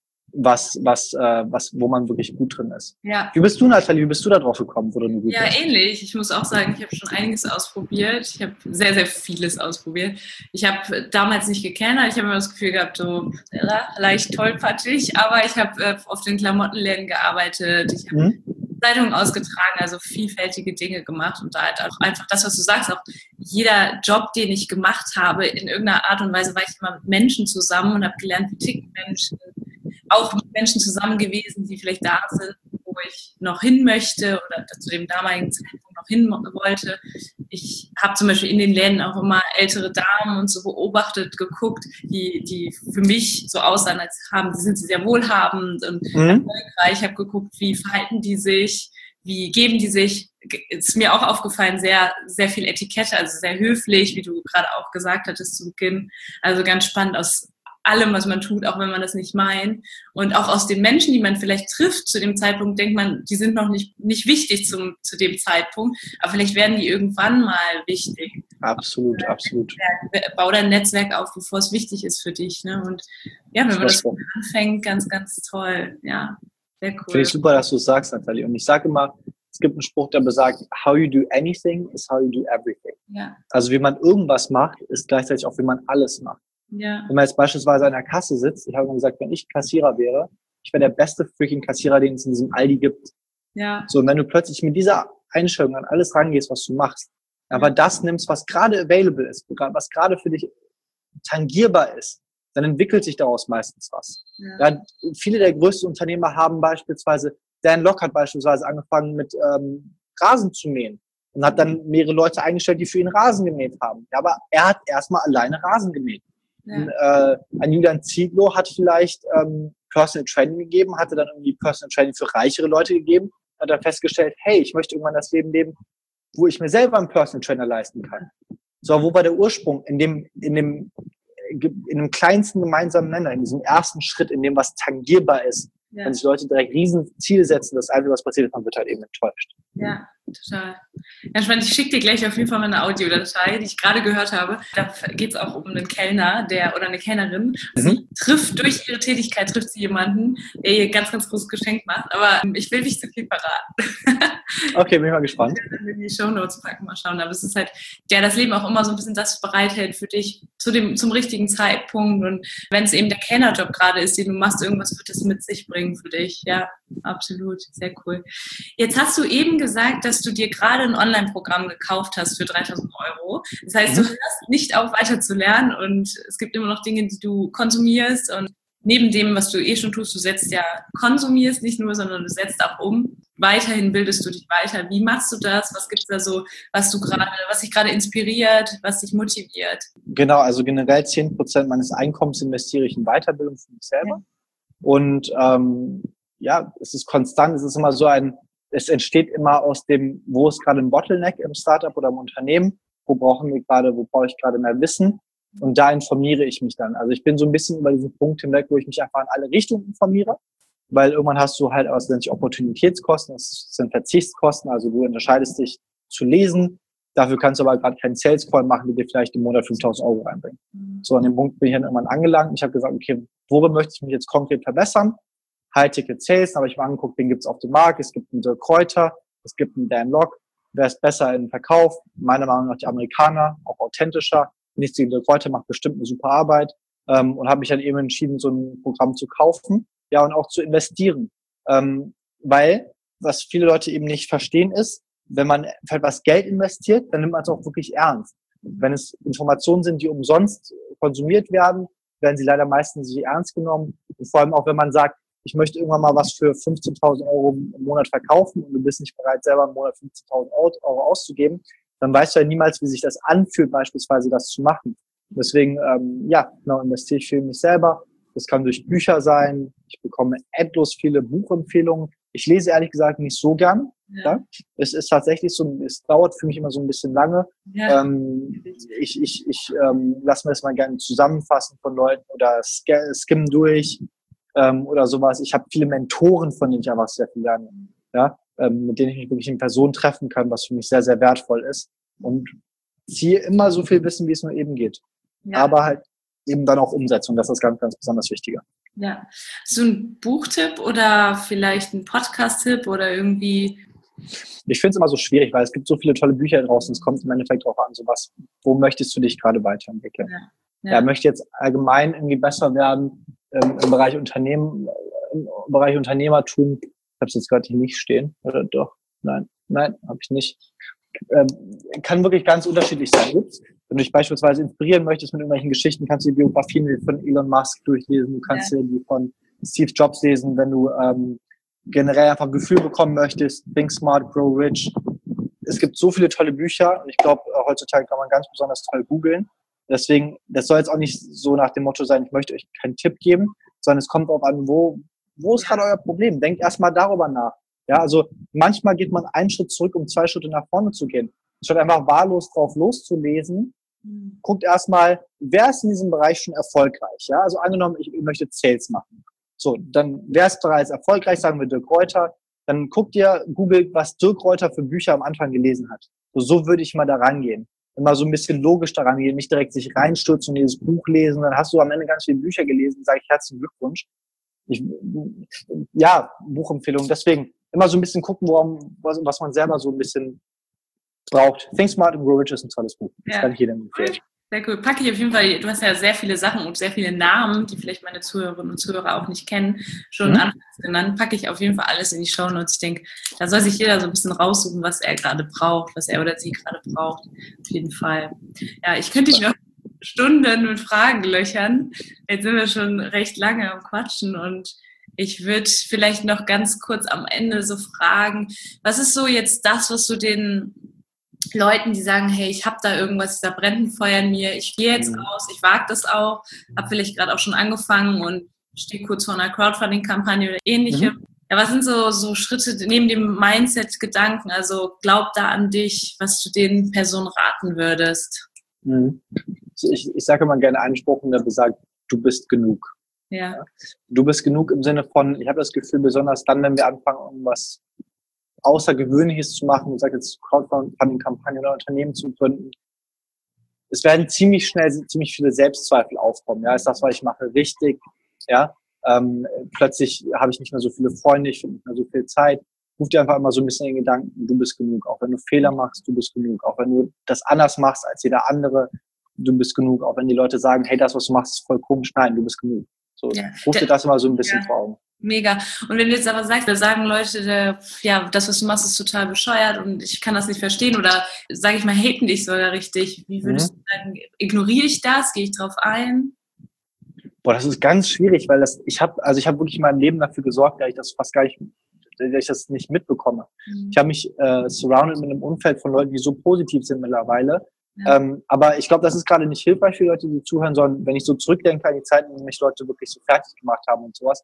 was, was, äh, was, wo man wirklich gut drin ist. Ja. Wie bist du, Nathalie, wie bist du da drauf gekommen, wo du gut Ja, bist? ähnlich. Ich muss auch sagen, ich habe schon einiges ausprobiert. Ich habe sehr, sehr vieles ausprobiert. Ich habe damals nicht gekellnert. Ich habe immer das Gefühl gehabt, so leicht tollpatschig, aber ich habe äh, auf den Klamottenläden gearbeitet. Ich habe mhm. Zeitungen ausgetragen, also vielfältige Dinge gemacht und da halt auch einfach das, was du sagst, auch jeder Job, den ich gemacht habe, in irgendeiner Art und Weise war ich immer mit Menschen zusammen und habe gelernt, wie ticken Menschen, auch mit Menschen zusammen gewesen, die vielleicht da sind, wo ich noch hin möchte oder zu dem damaligen Zeitpunkt noch hin wollte. Ich habe zum Beispiel in den Läden auch immer ältere Damen und so beobachtet, geguckt, die, die für mich so aussahen, als haben, sind sie sehr wohlhabend und mhm. erfolgreich. Ich habe geguckt, wie verhalten die sich, wie geben die sich. Ist mir auch aufgefallen, sehr, sehr viel Etikette, also sehr höflich, wie du gerade auch gesagt hattest zu Beginn. Also ganz spannend aus allem, was man tut, auch wenn man das nicht meint. Und auch aus den Menschen, die man vielleicht trifft, zu dem Zeitpunkt denkt man, die sind noch nicht, nicht wichtig zum, zu dem Zeitpunkt, aber vielleicht werden die irgendwann mal wichtig. Absolut, oder, absolut. Ja, bau dein Netzwerk auf, bevor es wichtig ist für dich. Ne? Und ja, wenn man das so anfängt, ganz, ganz toll. Ja, sehr cool. Finde ich super, dass du es sagst, Nathalie. Und ich sage immer, es gibt einen Spruch, der besagt, how you do anything is how you do everything. Ja. Also wie man irgendwas macht, ist gleichzeitig auch, wie man alles macht. Ja. Wenn man jetzt beispielsweise an der Kasse sitzt, ich habe immer gesagt, wenn ich Kassierer wäre, ich wäre der beste freaking Kassierer, den es in diesem Aldi gibt. Ja. So, und wenn du plötzlich mit dieser Einstellung an alles rangehst, was du machst, aber das nimmst, was gerade available ist, was gerade für dich tangierbar ist, dann entwickelt sich daraus meistens was. Ja. Ja, viele der größten Unternehmer haben beispielsweise, Dan Lok hat beispielsweise angefangen mit ähm, Rasen zu mähen und hat dann mehrere Leute eingestellt, die für ihn Rasen gemäht haben. Ja, aber er hat erstmal alleine Rasen gemäht. Ja. Äh, ein Julian Ziegler hat vielleicht ähm, Personal Training gegeben, hatte dann irgendwie Personal Training für reichere Leute gegeben, hat dann festgestellt, hey, ich möchte irgendwann das Leben leben, wo ich mir selber einen Personal Trainer leisten kann. So, wo war der Ursprung? In dem, in dem, in dem kleinsten gemeinsamen Nenner, in diesem ersten Schritt, in dem was tangierbar ist. Ja. Wenn sich Leute direkt riesen Ziele setzen, das Einzige, was passiert ist, man wird halt eben enttäuscht. Ja, Total. Ja, spannend. Ich schicke dir gleich auf jeden Fall mal eine Audiodatei, die ich gerade gehört habe. Da geht es auch um einen Kellner, der oder eine Kellnerin. Mhm. Sie trifft durch ihre Tätigkeit, trifft sie jemanden, der ihr ganz, ganz großes Geschenk macht. Aber ich will nicht zu viel verraten. Okay, bin ich mal gespannt. Ich werde in die Shownotes packen, mal schauen. Aber es ist halt, ja, das Leben auch immer so ein bisschen das bereithält für dich zu dem, zum richtigen Zeitpunkt. Und wenn es eben der Kellnerjob gerade ist, den du machst, irgendwas wird es mit sich bringen für dich. Ja, absolut. Sehr cool. Jetzt hast du eben gesagt, dass du dir gerade ein Online-Programm gekauft hast für dreitausend Euro. Das heißt, du hörst nicht auf, weiter zu lernen und es gibt immer noch Dinge, die du konsumierst und neben dem, was du eh schon tust, du setzt ja, konsumierst nicht nur, sondern du setzt auch um. Weiterhin bildest du dich weiter. Wie machst du das? Was gibt es da so, was du gerade, was dich gerade inspiriert, was dich motiviert? Genau, also generell zehn Prozent meines Einkommens investiere ich in Weiterbildung für mich selber. Ja. Und ähm, ja, es ist konstant, es ist immer so ein, es entsteht immer aus dem, wo ist gerade ein Bottleneck im Startup oder im Unternehmen, wo brauchen wir gerade, wo brauche ich gerade mehr Wissen und da informiere ich mich dann. Also ich bin so ein bisschen über diesen Punkt hinweg, wo ich mich einfach in alle Richtungen informiere, weil irgendwann hast du halt, was nennt sich Opportunitätskosten, das sind Verzichtskosten, also du unterscheidest dich zu lesen, dafür kannst du aber gerade keinen Sales Call machen, die dir vielleicht im Monat fünftausend Euro reinbringen. So, an dem Punkt bin ich dann irgendwann angelangt. Ich habe gesagt, okay, worin möchte ich mich jetzt konkret verbessern? High-Ticket Sales, aber ich habe mir angeguckt, wen gibt es auf dem Markt. Es gibt einen Dirk Kräuter, es gibt einen Dan Lok. Wer ist besser im Verkauf? Meiner Meinung nach die Amerikaner, auch authentischer. Nichts gegen Dirk Kräuter, macht bestimmt eine super Arbeit. Ähm, und habe mich dann eben entschieden, so ein Programm zu kaufen, ja, und auch zu investieren. Ähm, weil, was viele Leute eben nicht verstehen ist, wenn man für etwas Geld investiert, dann nimmt man es auch wirklich ernst. Wenn es Informationen sind, die umsonst konsumiert werden, werden sie leider meistens nicht ernst genommen. Und vor allem auch, wenn man sagt, ich möchte irgendwann mal was für fünfzehntausend Euro im Monat verkaufen und du bist nicht bereit, selber im Monat fünfzehntausend Euro auszugeben, dann weißt du ja niemals, wie sich das anfühlt, beispielsweise das zu machen. Deswegen, ähm, ja, genau, investiere ich für mich selber. Das kann durch Bücher sein. Ich bekomme endlos viele Buchempfehlungen. Ich lese ehrlich gesagt nicht so gern. Ja. Ja. Es ist tatsächlich so, es dauert für mich immer so ein bisschen lange. Ja. Ähm, ich ich, ich ähm, lasse mir das mal gerne zusammenfassen von Leuten oder skim durch ähm, oder sowas. Ich habe viele Mentoren, von denen ich einfach sehr viel lerne, ja, ähm, mit denen ich mich wirklich in Person treffen kann, was für mich sehr, sehr wertvoll ist. Und ziehe immer so viel Wissen, wie es nur eben geht. Ja. Aber halt eben dann auch Umsetzung, das ist ganz, ganz besonders wichtiger. Ja. So ein Buchtipp oder vielleicht ein Podcast-Tipp oder irgendwie? Ich finde es immer so schwierig, weil es gibt so viele tolle Bücher draußen. Es kommt im Endeffekt darauf an, so was, wo möchtest du dich gerade weiterentwickeln? Ja. Ja. Ja, möchte jetzt allgemein irgendwie besser werden ähm, im Bereich Unternehmen, im Bereich Unternehmertum. Ich habe es jetzt gerade hier nicht stehen. Oder doch? Nein, nein, habe ich nicht. Ähm, kann wirklich ganz unterschiedlich sein. Ups. Wenn du dich beispielsweise inspirieren möchtest mit irgendwelchen Geschichten, kannst du die Biografien von Elon Musk durchlesen. Du kannst ja. dir die von Steve Jobs lesen. Wenn du ähm, generell einfach ein Gefühl bekommen möchtest, Think Smart, Grow Rich. Es gibt so viele tolle Bücher und ich glaube, heutzutage kann man ganz besonders toll googeln. Deswegen, das soll jetzt auch nicht so nach dem Motto sein, ich möchte euch keinen Tipp geben, sondern es kommt darauf an, wo, wo ist gerade euer Problem? Denkt erstmal darüber nach. Ja, also manchmal geht man einen Schritt zurück, um zwei Schritte nach vorne zu gehen. Statt einfach wahllos drauf loszulesen, mhm. guckt erstmal, wer ist in diesem Bereich schon erfolgreich? Ja, also angenommen, ich, ich möchte Sales machen. So, dann wer ist bereits erfolgreich, sagen wir Dirk Kräuter. Dann guckt ihr, googelt, was Dirk Kräuter für Bücher am Anfang gelesen hat. So, so würde ich mal da rangehen. Immer so ein bisschen logisch daran gehen, nicht direkt sich reinstürzen und dieses Buch lesen. Dann hast du am Ende ganz viele Bücher gelesen, sage ich herzlichen Glückwunsch. Ich, ja, Buchempfehlung. Deswegen immer so ein bisschen gucken, worum, was, was man selber so ein bisschen braucht. Think Smart and Grow Rich ist ein tolles Buch. Das ja. kann ich jedem empfehlen. Sehr cool. Packe ich auf jeden Fall, du hast ja sehr viele Sachen und sehr viele Namen, die vielleicht meine Zuhörerinnen und Zuhörer auch nicht kennen, schon mhm. anfangs genannt, packe ich auf jeden Fall alles in die Shownotes. Ich denke, da soll sich jeder so ein bisschen raussuchen, was er gerade braucht, was er oder sie gerade braucht. Auf jeden Fall. Ja, ich könnte dich noch Stunden mit Fragen löchern. Jetzt sind wir schon recht lange am Quatschen und ich würde vielleicht noch ganz kurz am Ende so fragen, was ist so jetzt das, was du den Leuten, die sagen, hey, ich habe da irgendwas, da brennt ein Feuer in mir, ich gehe jetzt raus, ich wage das auch, habe vielleicht gerade auch schon angefangen und stehe kurz vor einer Crowdfunding-Kampagne oder ähnlichem. Mhm. Ja, was sind so, so Schritte neben dem Mindset-Gedanken, also glaub da an dich, was du den Personen raten würdest? Mhm. Ich, ich sage immer gerne einen Spruch, der besagt, du bist genug. Ja. Du bist genug im Sinne von, ich habe das Gefühl, besonders dann, wenn wir anfangen, irgendwas Außergewöhnliches zu machen, du sagst jetzt Crowdfunding-Kampagnen oder Unternehmen zu gründen, es werden ziemlich schnell ziemlich viele Selbstzweifel aufkommen. Ja, ist das, was ich mache, richtig? Ja, ähm, plötzlich habe ich nicht mehr so viele Freunde, ich finde nicht mehr so viel Zeit. Ruf dir einfach immer so ein bisschen in den Gedanken, du bist genug. Auch wenn du Fehler machst, du bist genug. Auch wenn du das anders machst als jeder andere, du bist genug. Auch wenn die Leute sagen, hey, das, was du machst, ist voll komisch. Nein, du bist genug. So, ja. Ruf dir das immer so ein bisschen ja. vor Augen. Mega. Und wenn du jetzt aber sagst, da sagen Leute, der, ja, das, was du machst, ist total bescheuert und ich kann das nicht verstehen oder, sage ich mal, haten dich sogar richtig. Wie würdest mhm. du sagen, ignoriere ich das? Gehe ich drauf ein? Boah, das ist ganz schwierig, weil das, ich habe, also ich habe wirklich in meinem Leben dafür gesorgt, dass ich das fast gar nicht, dass ich das nicht mitbekomme. Mhm. Ich habe mich äh, surrounded mit einem Umfeld von Leuten, die so positiv sind mittlerweile. Ja. Ähm, aber ich glaube, das ist gerade nicht hilfreich für Leute, die zuhören, sondern wenn ich so zurückdenke an die Zeiten, in denen mich Leute wirklich so fertig gemacht haben und sowas.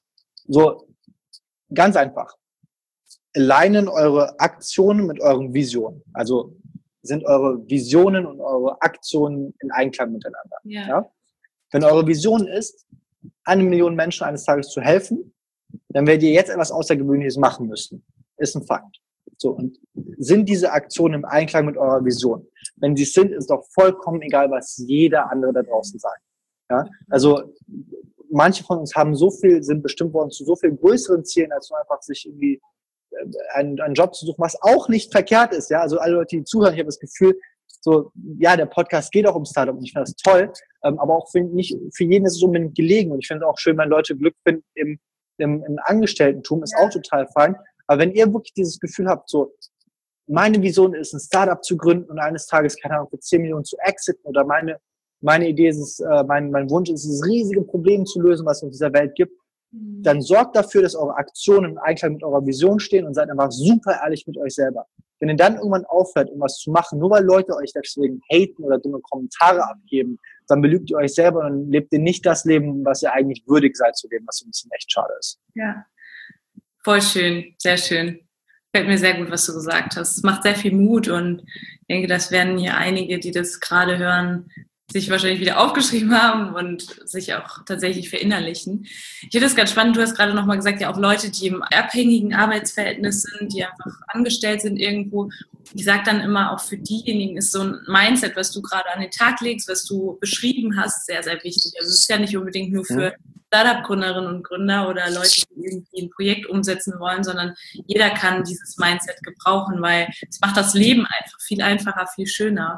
So, ganz einfach. Alignen eure Aktionen mit euren Visionen. Also sind eure Visionen und eure Aktionen in Einklang miteinander. Ja. Ja? Wenn eure Vision ist, eine Million Menschen eines Tages zu helfen, dann werdet ihr jetzt etwas Außergewöhnliches machen müssen. Ist ein Fakt. So, und sind diese Aktionen im Einklang mit eurer Vision? Wenn sie es sind, ist doch vollkommen egal, was jeder andere da draußen sagt. Ja? Also manche von uns haben so viel, sind bestimmt worden zu so viel größeren Zielen, als nur einfach sich irgendwie einen, einen Job zu suchen, was auch nicht verkehrt ist. Ja, also alle Leute, die zuhören, ich habe das Gefühl, so, ja, der Podcast geht auch um Startup und ich finde das toll, ähm, aber auch für, nicht, für jeden ist es unbedingt gelegen und ich finde es auch schön, wenn Leute Glück finden im, im, im Angestelltentum, ist auch total fein. Aber wenn ihr wirklich dieses Gefühl habt, so, meine Vision ist, ein Startup zu gründen und eines Tages, keine Ahnung, für zehn Millionen zu exiten oder meine Meine Idee ist es, äh, mein, mein Wunsch ist es, dieses riesige Problem zu lösen, was es in dieser Welt gibt, mhm. dann sorgt dafür, dass eure Aktionen im Einklang mit eurer Vision stehen und seid einfach super ehrlich mit euch selber. Wenn ihr dann irgendwann aufhört, irgendwas zu machen, nur weil Leute euch deswegen haten oder dumme Kommentare abgeben, dann belügt ihr euch selber und dann lebt ihr nicht das Leben, was ihr eigentlich würdig seid zu leben, was ein bisschen echt schade ist. Ja, voll schön, sehr schön. Fällt mir sehr gut, was du gesagt hast. Es macht sehr viel Mut und ich denke, das werden hier einige, die das gerade hören, sich wahrscheinlich wieder aufgeschrieben haben und sich auch tatsächlich verinnerlichen. Ich finde das ganz spannend, du hast gerade nochmal gesagt, ja auch Leute, die im abhängigen Arbeitsverhältnis sind, die einfach angestellt sind irgendwo. Ich sage dann immer, auch für diejenigen ist so ein Mindset, was du gerade an den Tag legst, was du beschrieben hast, sehr, sehr wichtig. Also es ist ja nicht unbedingt nur für Startup-Gründerinnen und Gründer oder Leute, die irgendwie ein Projekt umsetzen wollen, sondern jeder kann dieses Mindset gebrauchen, weil es macht das Leben einfach viel einfacher, viel schöner.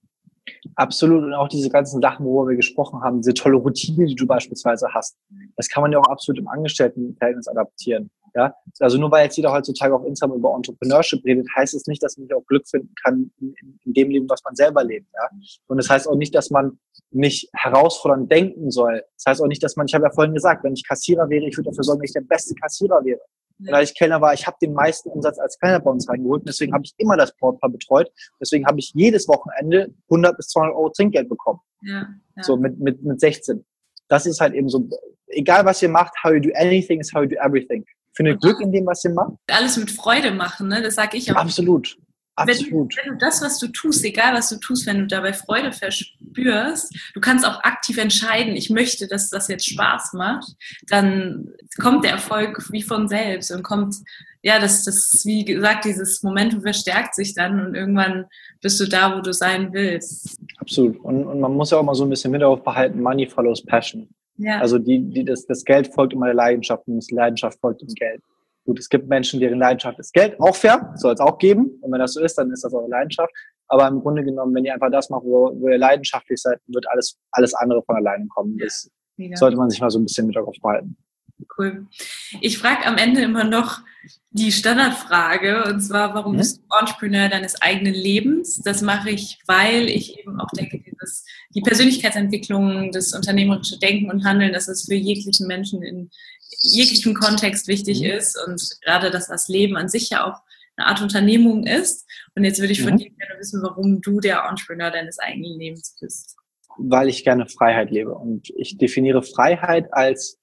Absolut. Und auch diese ganzen Sachen, worüber wir gesprochen haben, diese tolle Routine, die du beispielsweise hast, das kann man ja auch absolut im Angestelltenverhältnis adaptieren. Ja, also nur weil jetzt jeder heutzutage auf Instagram über Entrepreneurship redet, heißt es nicht, dass man nicht auch Glück finden kann in, in dem Leben, was man selber lebt. Ja, und das heißt auch nicht, dass man nicht herausfordernd denken soll. Das heißt auch nicht, dass man, ich habe ja vorhin gesagt, wenn ich Kassierer wäre, ich würde dafür sorgen, dass ich der beste Kassierer wäre. Und als ich Kellner war, ich habe den meisten Umsatz als Kellner bei uns reingeholt. Deswegen habe ich immer das Brautpaar betreut. Deswegen habe ich jedes Wochenende hundert bis zweihundert Euro Trinkgeld bekommen. Ja, ja. So mit, mit, mit sechzehn. Das ist halt eben so, egal was ihr macht, how you do anything is how you do everything. Findet Glück in dem, was ihr macht. Alles mit Freude machen, ne? Das sage ich auch. Absolut. Absolut. Wenn, wenn du das, was du tust, egal was du tust, wenn du dabei Freude verspürst, du kannst auch aktiv entscheiden, ich möchte, dass das jetzt Spaß macht, dann kommt der Erfolg wie von selbst und kommt, ja, das, das, wie gesagt, dieses Momentum verstärkt sich dann und irgendwann bist du da, wo du sein willst. Absolut. Und, und man muss ja auch mal so ein bisschen mit darauf behalten, Money follows Passion. Ja. Also die, die, das, das Geld folgt immer der Leidenschaft und die Leidenschaft folgt dem Geld. Gut, es gibt Menschen, deren Leidenschaft ist Geld, auch fair, soll es auch geben. Und wenn das so ist, dann ist das eure Leidenschaft. Aber im Grunde genommen, wenn ihr einfach das macht, wo, wo ihr leidenschaftlich seid, wird alles, alles andere von alleine kommen. Das ja, sollte man sich mal so ein bisschen mit darauf behalten. Cool. Ich frage am Ende immer noch die Standardfrage, und zwar, warum hm? bist du Entrepreneur deines eigenen Lebens? Das mache ich, weil ich eben auch denke, dieses, die Persönlichkeitsentwicklung, das unternehmerische Denken und Handeln, dass es für jeglichen Menschen in jeglichen Kontext wichtig mhm. ist und gerade, dass das Leben an sich ja auch eine Art Unternehmung ist. Und jetzt würde ich von mhm. dir gerne wissen, warum du der Entrepreneur deines eigenen Lebens bist. Weil ich gerne Freiheit lebe. Und ich definiere Freiheit als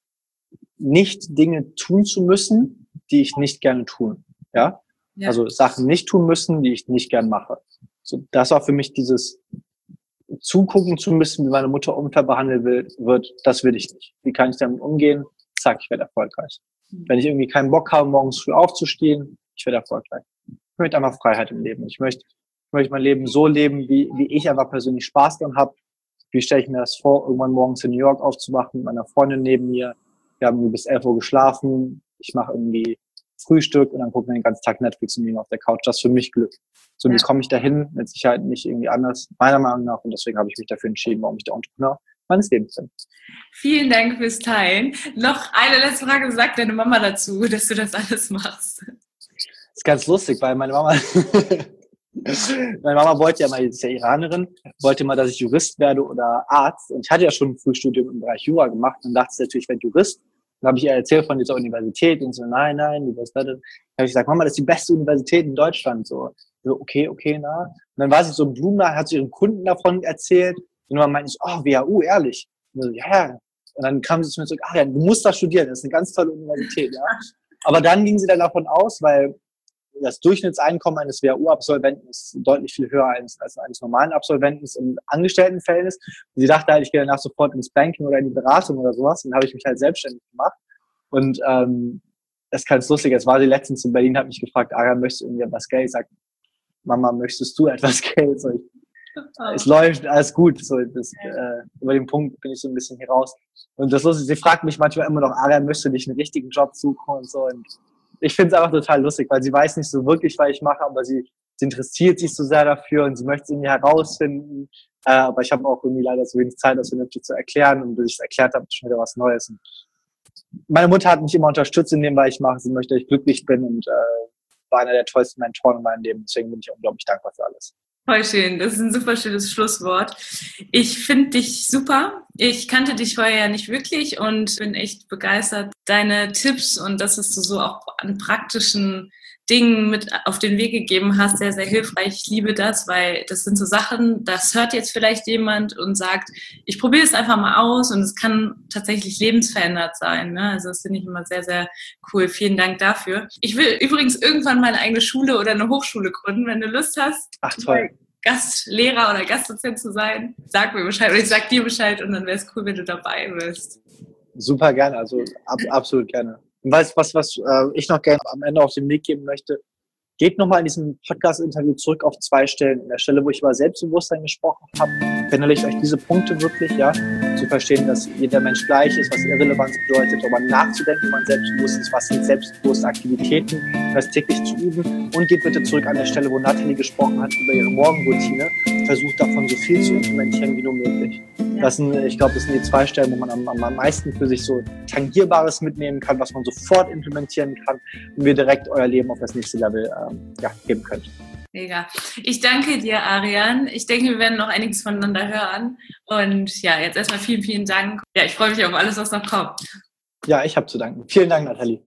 nicht Dinge tun zu müssen, die ich nicht gerne tue. Ja? Ja. Also Sachen nicht tun müssen, die ich nicht gern mache. So, das war für mich dieses zugucken zu müssen, wie meine Mutter unfair behandelt wird, das will ich nicht. Wie kann ich damit umgehen? Zack, ich werde erfolgreich. Mhm. Wenn ich irgendwie keinen Bock habe, morgens früh aufzustehen, ich werde erfolgreich. Ich möchte einfach Freiheit im Leben. Ich möchte, ich möchte mein Leben so leben, wie, wie ich einfach persönlich Spaß dran habe. Wie stelle ich mir das vor, irgendwann morgens in New York aufzuwachen mit meiner Freundin neben mir. Wir haben irgendwie bis elf Uhr geschlafen. Ich mache irgendwie Frühstück und dann gucken wir den ganzen Tag Netflix und liegen auf der Couch. Das ist für mich Glück. So, wie ja. komme ich dahin? Mit Sicherheit nicht irgendwie anders, meiner Meinung nach. Und deswegen habe ich mich dafür entschieden, warum ich der Entrepreneur meines Lebens bin. Vielen Dank fürs Teilen. Noch eine letzte Frage. Sagt deine Mama dazu, dass du das alles machst? Das ist ganz lustig, weil meine Mama, meine Mama wollte ja mal, sie ist ja Iranerin, wollte mal, dass ich Jurist werde oder Arzt. Und ich hatte ja schon ein Frühstudium im Bereich Jura gemacht und dachte natürlich, ich werde Jurist. Dann habe ich ihr erzählt von dieser Universität und so, nein, nein, die was da. Dann habe ich gesagt, Mama, das ist die beste Universität in Deutschland. So, so okay, okay, na. Und dann war sie so ein Blumenladen, hat sie ihren Kunden davon erzählt. Und dann meinte ich, oh, W H U, ehrlich. Und so, ja, ja. Und dann kam sie zu mir und so, ach ja, du musst da studieren, das ist eine ganz tolle Universität, ja. Aber dann ging sie dann davon aus, weil das Durchschnittseinkommen eines W H U-Absolventen ist deutlich viel höher als, als eines normalen Absolventen im Angestelltenverhältnis. Und sie dachte halt, ich gehe danach sofort ins Banking oder in die Beratung oder sowas. Und dann habe ich mich halt selbstständig gemacht. Und ähm, das ist ganz lustig. Jetzt war sie letztens in Berlin, hat mich gefragt, Arian, möchtest du irgendwie etwas Geld? Ich sag, Mama, möchtest du etwas Geld? So, ich, oh. Es läuft, alles gut. So, das, äh, über den Punkt bin ich so ein bisschen hier raus. Und das Lustige, sie fragt mich manchmal immer noch, Arian, möchtest du nicht einen richtigen Job suchen und so. Und ich finde es einfach total lustig, weil sie weiß nicht so wirklich, was ich mache, aber sie, sie interessiert sich so sehr dafür und sie möchte es irgendwie herausfinden. Äh, aber ich habe auch irgendwie leider so wenig Zeit, das vernünftig zu erklären. Und bis ich es erklärt habe, ist schon wieder was Neues. Und meine Mutter hat mich immer unterstützt in dem, was ich mache. Sie möchte, dass ich glücklich bin und äh, war einer der tollsten Mentoren in meinem Leben. Deswegen bin ich unglaublich dankbar für alles. Voll schön, das ist ein super schönes Schlusswort. Ich finde dich super. Ich kannte dich vorher ja nicht wirklich und bin echt begeistert. Deine Tipps und das, was du so auch an praktischen Dingen mit auf den Weg gegeben hast, sehr, sehr hilfreich. Ich liebe das, weil das sind so Sachen, das hört jetzt vielleicht jemand und sagt, ich probiere es einfach mal aus und es kann tatsächlich lebensverändert sein. Ne? Also das finde ich immer sehr, sehr cool. Vielen Dank dafür. Ich will übrigens irgendwann mal eine eigene Schule oder eine Hochschule gründen, wenn du Lust hast. Ach toll. Gastlehrer oder Gastdozent zu sein. Sag mir Bescheid oder ich sag dir Bescheid und dann wäre es cool, wenn du dabei bist. Super gerne, also ab, absolut gerne. Und weißt was, was äh, ich noch gerne am Ende auf den Weg geben möchte? Geht nochmal in diesem Podcast-Interview zurück auf zwei Stellen. In der Stelle, wo ich über Selbstbewusstsein gesprochen habe, verinnerlicht euch diese Punkte wirklich, ja, zu verstehen, dass jeder Mensch gleich ist, was Irrelevanz bedeutet, darüber nachzudenken, wie man selbstbewusst ist, was sind selbstbewusste Aktivitäten, das täglich zu üben. Und geht bitte zurück an der Stelle, wo Nathalie gesprochen hat über ihre Morgenroutine. Versucht davon so viel zu implementieren wie nur möglich. Das sind, ich glaube, das sind die zwei Stellen, wo man am, am meisten für sich so Tangierbares mitnehmen kann, was man sofort implementieren kann und wir direkt euer Leben auf das nächste Level ähm, ja, geben könnt. Mega. Ich danke dir, Arian. Ich denke, wir werden noch einiges voneinander hören. Und ja, jetzt erstmal vielen, vielen Dank. Ja, ich freue mich auf alles, was noch kommt. Ja, ich habe zu danken. Vielen Dank, Nathalie.